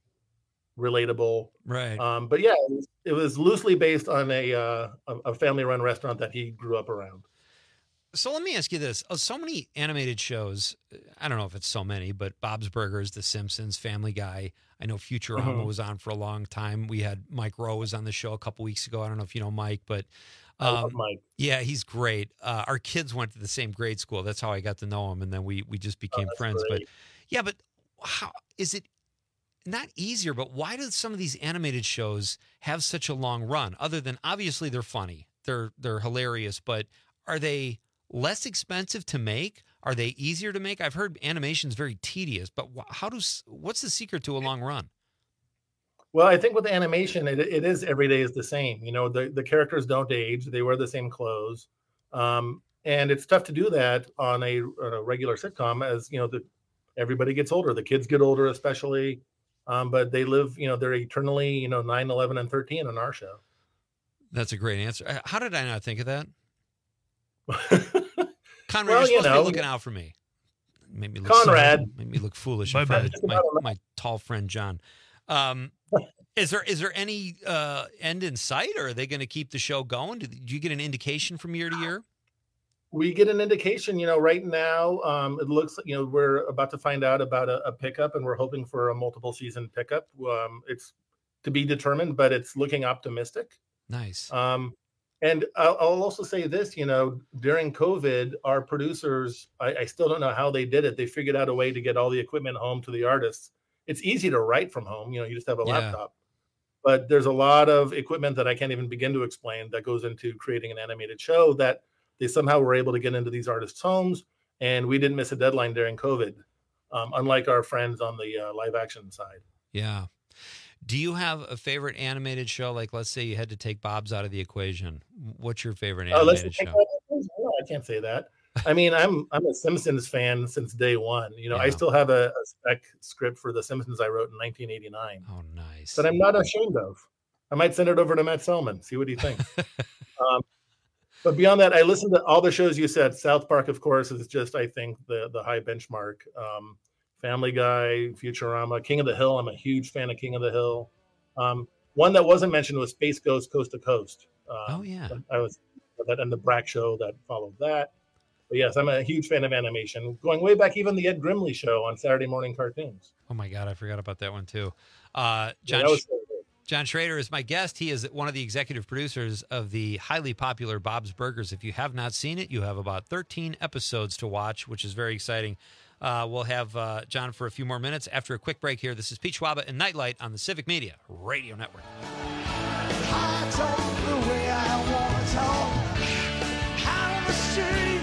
relatable. Right. Um, but yeah, it was, it was loosely based on a uh, a, a family-run restaurant that he grew up around. So let me ask you this. Oh, so many animated shows, I don't know if it's so many, but Bob's Burgers, The Simpsons, Family Guy. I know Futurama Mhm. was on for a long time. We had Mike Rowe was on the show a couple weeks ago. I don't know if you know Mike, but I love um, Mike. yeah, he's great. Uh, our kids went to the same grade school. That's how I got to know him, and then we we just became that's friends. great. But yeah, but how is it not easier? But why do some of these animated shows have such a long run? Other than obviously they're funny, they're they're hilarious, but are they less expensive to make? Are they easier to make? I've heard animation's very tedious, but wh- how does what's the secret to a long run? Well, I think with animation, it, it is every day is the same. You know, the, the characters don't age; they wear the same clothes, um, and it's tough to do that on a, on a regular sitcom. As you know, the everybody gets older, the kids get older, especially, um, but they live. You know, they're eternally, you know, nine, eleven, and thirteen on our show. That's a great answer. Uh, How did I not think of that? Conrad, Well, you're you supposed to know. be looking out for me. Made me look Conrad. made me look foolish My in front bad. of my, my tall friend John. Um, is there is there any uh, end in sight, or are they going to keep the show going? Do, do you get an indication from year to year? We get an indication, you know, right now, um, it looks, you know, we're about to find out about a, a pickup, and we're hoping for a multiple season pickup. Um, it's to be determined, but it's looking optimistic. Nice. Um, and I'll, I'll also say this, you know, during COVID, our producers, I, I still don't know how they did it. They figured out a way to get all the equipment home to the artists. It's easy to write from home, you know, you just have a Yeah. laptop. But there's a lot of equipment that I can't even begin to explain that goes into creating an animated show that they somehow were able to get into these artists' homes, and we didn't miss a deadline during COVID, um, unlike our friends on the uh, live action side. Yeah. Do you have a favorite animated show? Like, let's say you had to take Bob's out of the equation. What's your favorite Uh, let's animated take show? that- no, I can't say that. I mean, I'm I'm a Simpsons fan since day one. You know, I Yeah. still have a, a spec script for The Simpsons I wrote in nineteen eighty-nine. Oh, nice. That I'm not ashamed of. I might send it over to Matt Selman, see what he thinks. um, but beyond that, I listened to all the shows you said. South Park, of course, is just, I think, the the high benchmark. Um, Family Guy, Futurama, King of the Hill. I'm a huge fan of King of the Hill. Um, one that wasn't mentioned was Space Ghost Coast to Coast. Um, Oh, yeah. I was that and the Brack show that followed that. But yes, I'm a huge fan of animation. Going way back, even the Ed Grimley show on Saturday morning cartoons. Oh my God, I forgot about that one too. Uh, Yeah, John that was Sch- so good. John Schrader is my guest. He is one of the executive producers of the highly popular Bob's Burgers. If you have not seen it, you have about thirteen episodes to watch, which is very exciting. Uh, we'll have uh, John for a few more minutes after a quick break here. This is Pete Schwaba and Nightlight on the Civic Media Radio Network. I talk the way I want to talk. Out on the street.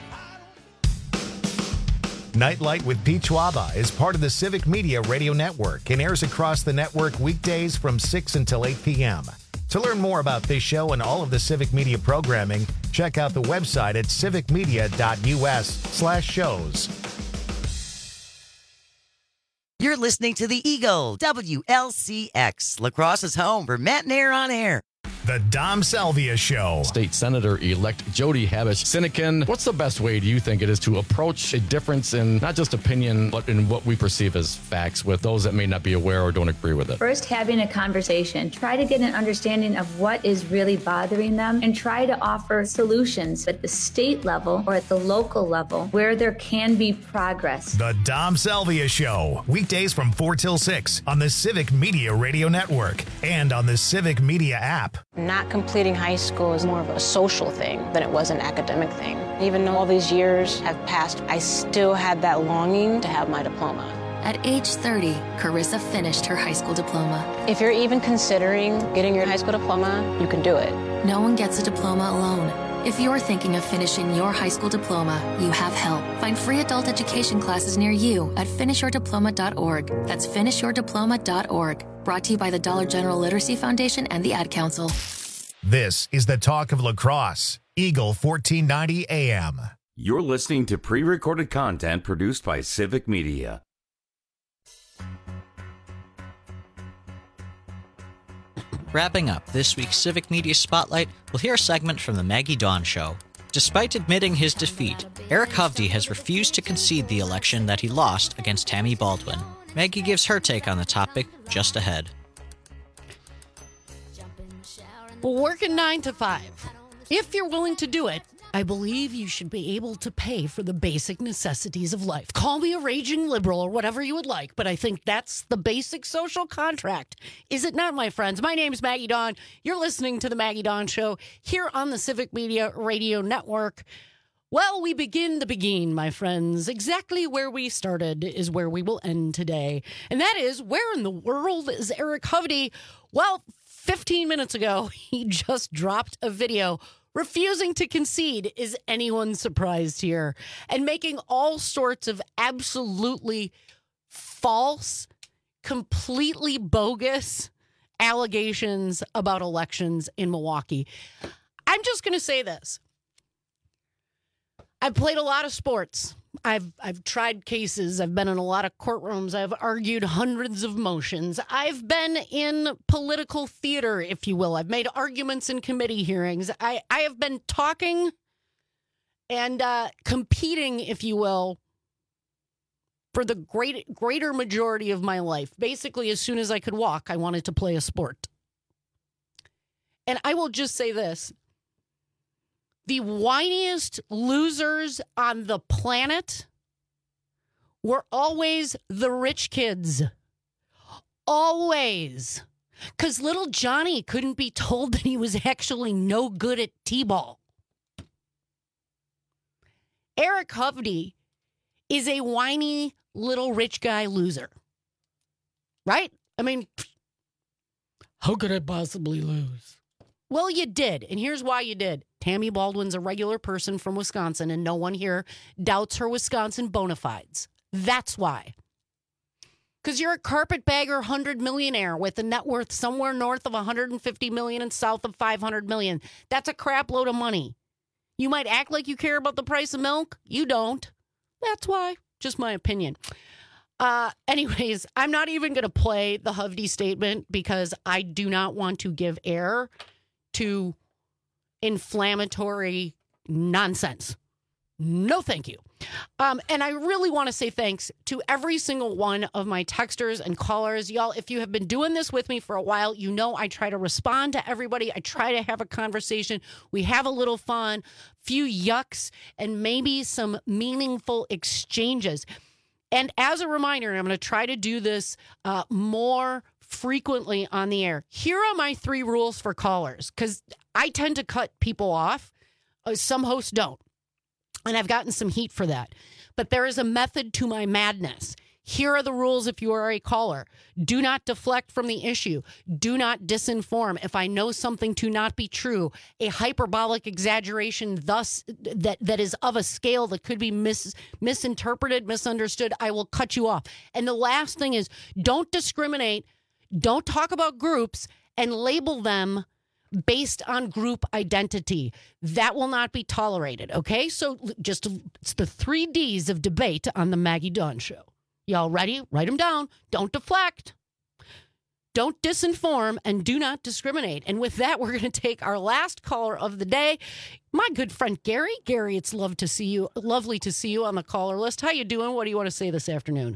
Nightlight with Pete Schwaba is part of the Civic Media Radio Network and airs across the network weekdays from six until eight p.m. To learn more about this show and all of the Civic Media programming, check out the website at civicmedia.us slash shows. You're listening to the Eagle, W L C X, La Crosse's home for Matt and Air on Air. The Dom Salvia Show. State Senator-elect Jody Habush-Sinekin, what's the best way, do you think, it is to approach a difference in not just opinion, but in what we perceive as facts with those that may not be aware or don't agree with it? First, having a conversation. Try to get an understanding of what is really bothering them and try to offer solutions at the state level or at the local level where there can be progress. The Dom Salvia Show. Weekdays from four till six on the Civic Media Radio Network and on the Civic Media app. Not completing high school is more of a social thing than it was an academic thing. Even though all these years have passed, I still had that longing to have my diploma. At age thirty, Carissa finished her high school diploma. If you're even considering getting your high school diploma, you can do it. No one gets a diploma alone. If you're thinking of finishing your high school diploma, you have help. Find free adult education classes near you at finish your diploma dot org. That's finish your diploma dot org. Brought to you by the Dollar General Literacy Foundation and the Ad Council. This is the Talk of La Crosse, Eagle fourteen ninety A M. You're listening to pre-recorded content produced by Civic Media. Wrapping up this week's Civic Media Spotlight, we'll hear a segment from the Maggie Dawn Show. Despite admitting his defeat, Eric Hovde has refused to concede the election that he lost against Tammy Baldwin. Maggie gives her take on the topic just ahead. Working nine to five. If you're willing to do it, I believe you should be able to pay for the basic necessities of life. Call me a raging liberal or whatever you would like, but I think that's the basic social contract. Is it not, my friends? My name's Maggie Dawn. You're listening to The Maggie Dawn Show here on the Civic Media Radio Network. Well, we begin the begin, my friends. Exactly where we started is where we will end today. And that is, where in the world is Eric Hovde? Well, fifteen minutes ago, he just dropped a video refusing to concede. Is anyone surprised here? And making all sorts of absolutely false, completely bogus allegations about elections in Milwaukee. I'm just going to say this. I've played a lot of sports. I've I've tried cases. I've been in a lot of courtrooms. I've argued hundreds of motions. I've been in political theater, if you will. I've made arguments in committee hearings. I, I have been talking and uh, competing, if you will, for the great greater majority of my life. Basically, as soon as I could walk, I wanted to play a sport. And I will just say this. The whiniest losers on the planet were always the rich kids. Always. Because little Johnny couldn't be told that he was actually no good at t-ball. Eric Hovde is a whiny little rich guy loser. Right? I mean, how could I possibly lose? Well, you did, and here's why you did. Tammy Baldwin's a regular person from Wisconsin, and no one here doubts her Wisconsin bona fides. That's why. Because you're a carpetbagger hundred millionaire with a net worth somewhere north of one hundred fifty million dollars and south of five hundred million dollars. That's a crap load of money. You might act like you care about the price of milk. You don't. That's why. Just my opinion. Uh, anyways, I'm not even going to play the Hovde statement because I do not want to give air to inflammatory nonsense. No, thank you. Um, and I really want to say thanks to every single one of my texters and callers. Y'all, if you have been doing this with me for a while, you know I try to respond to everybody. I try to have a conversation. We have a little fun, few yucks, and maybe some meaningful exchanges. And as a reminder, I'm going to try to do this uh, more frequently on the air. Here are my three rules for callers, because I tend to cut people off. Uh, some hosts don't. And I've gotten some heat for that. But there is a method to my madness. Here are the rules if you are a caller. Do not deflect from the issue. Do not disinform. If I know something to not be true, a hyperbolic exaggeration thus that, that is of a scale that could be mis, misinterpreted, misunderstood, I will cut you off. And the last thing is, don't discriminate. Don't talk about groups and label them based on group identity. That will not be tolerated, okay? So just it's the three D's of debate on the Maggie Dawn Show. Y'all ready? Write them down. Don't deflect. Don't disinform, and do not discriminate. And with that, we're going to take our last caller of the day, my good friend Gary. Gary, it's love to see you. Lovely to see you on the caller list. How you doing? What do you want to say this afternoon?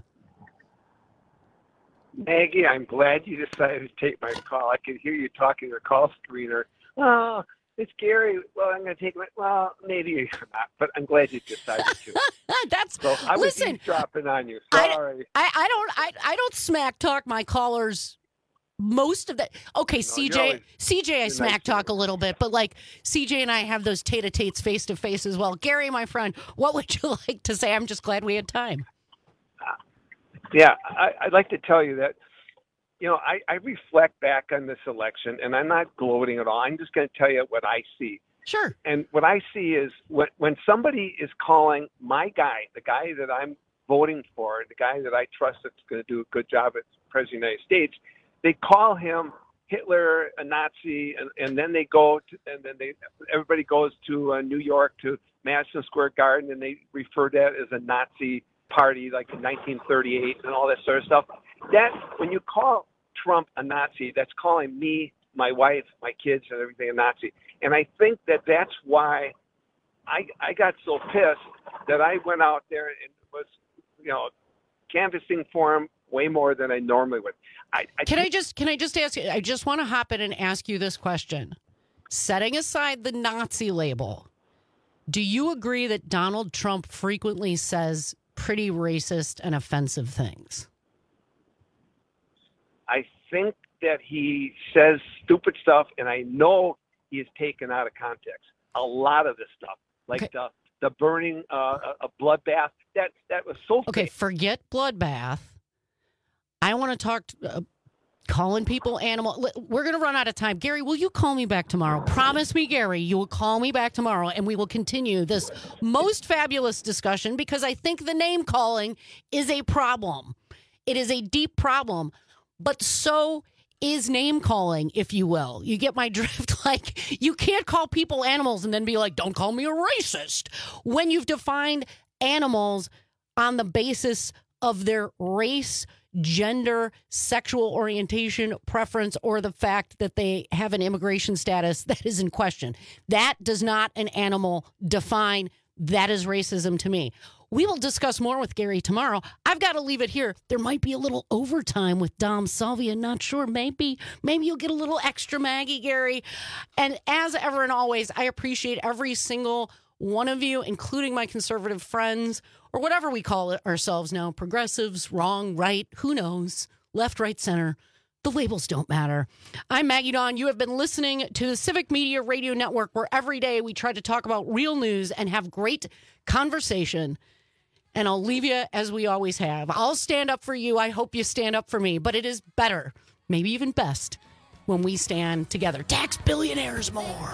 Maggie, I'm glad you decided to take my call. I could hear you talking to the call screener. Oh, it's Gary. Well, I'm going to take my. Well, maybe you're not, but I'm glad you decided to. That's so I was listen, eavesdropping on you. Sorry. I, I, I don't. I, I don't smack talk my callers. Most of that. Okay, no, C J. Always, C J, I smack nice talk a little bit, but like C J and I have those tete-a-tetes face to face as well. Gary, my friend, what would you like to say? I'm just glad we had time. Uh, yeah, I, I'd like to tell you that. You know, I, I reflect back on this election, and I'm not gloating at all. I'm just going to tell you what I see. Sure. And what I see is when when somebody is calling my guy, the guy that I'm voting for, the guy that I trust that's going to do a good job as President of the United States, they call him Hitler, a Nazi, and, and then they go to, and then they everybody goes to uh, New York to Madison Square Garden, and they refer to that as a Nazi party, like in nineteen thirty-eight and all that sort of stuff. That when you call Trump a Nazi, that's calling me, my wife, my kids, and everything a Nazi. And I think that that's why I I got so pissed that I went out there and was, you know, canvassing for him way more than I normally would. I, I can I just can I just ask you? I just want to hop in and ask you this question. Setting aside the Nazi label, do you agree that Donald Trump frequently says pretty racist and offensive things? I think that he says stupid stuff, and I know he is taken out of context. A lot of this stuff, like okay. the the burning uh, a bloodbath, that that was so. Okay, fake. Forget bloodbath. I want to talk to, uh, calling people animal. We're going to run out of time. Gary, will you call me back tomorrow? Promise me, Gary, you will call me back tomorrow, and we will continue this most fabulous discussion, because I think the name calling is a problem. It is a deep problem. But so is name calling, if you will. You get my drift? Like, you can't call people animals and then be like, don't call me a racist, when you've defined animals on the basis of their race, gender, sexual orientation, preference, or the fact that they have an immigration status that is in question. That does not an animal define. That is racism to me. We will discuss more with Gary tomorrow. I've got to leave it here. There might be a little overtime with Dom Salvia. Not sure. Maybe, maybe you'll get a little extra Maggie, Gary. And as ever and always, I appreciate every single one of you, including my conservative friends, or whatever we call it ourselves now, progressives, wrong, right, who knows, left, right, center. The labels don't matter. I'm Maggie Dawn. You have been listening to the Civic Media Radio Network, where every day we try to talk about real news and have great conversation. And I'll leave you as we always have. I'll stand up for you. I hope you stand up for me. But it is better, maybe even best, when we stand together. Tax billionaires more.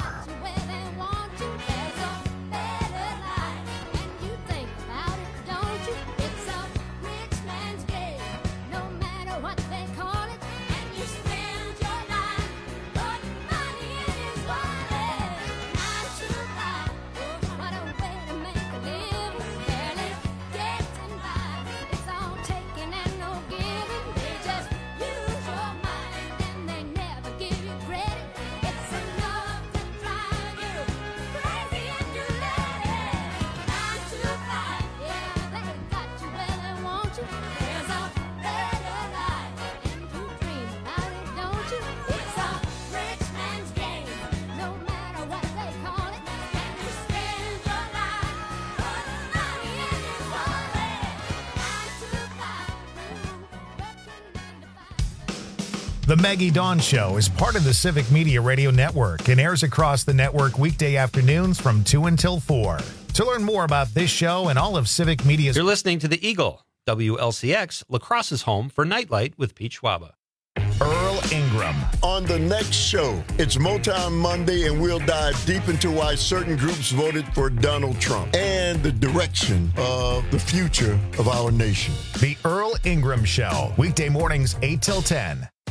The Maggie Dawn Show is part of the Civic Media Radio Network and airs across the network weekday afternoons from two until four. To learn more about this show and all of Civic Media's... You're listening to The Eagle, W L C X, La Crosse's home for Nightlight with Pete Schwaba. Earl Ingram. On the next show, it's Motown Monday, and we'll dive deep into why certain groups voted for Donald Trump and the direction of the future of our nation. The Earl Ingram Show, weekday mornings eight till ten.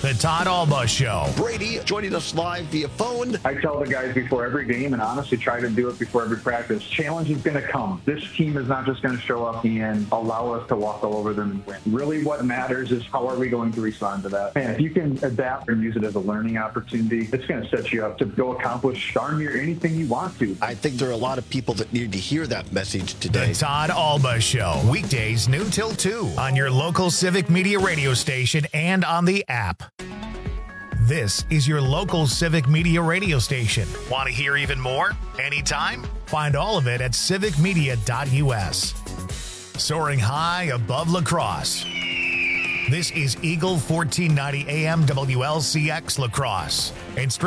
The Todd Alba Show. Brady joining us live via phone. I tell the guys before every game, and honestly try to do it before every practice, challenge is going to come. This team is not just going to show up and allow us to walk all over them and win. Really what matters is how are we going to respond to that. And if you can adapt and use it as a learning opportunity, it's going to set you up to go accomplish darn near anything you want to. I think there are a lot of people that need to hear that message today. The Todd Alba Show. Weekdays noon till two on your local Civic Media radio station and on the app. This is your local Civic Media radio station. Want to hear even more? Anytime? Find all of it at civic media dot u s. Soaring high above La Crosse. This is Eagle fourteen ninety A M W L C X La Crosse. And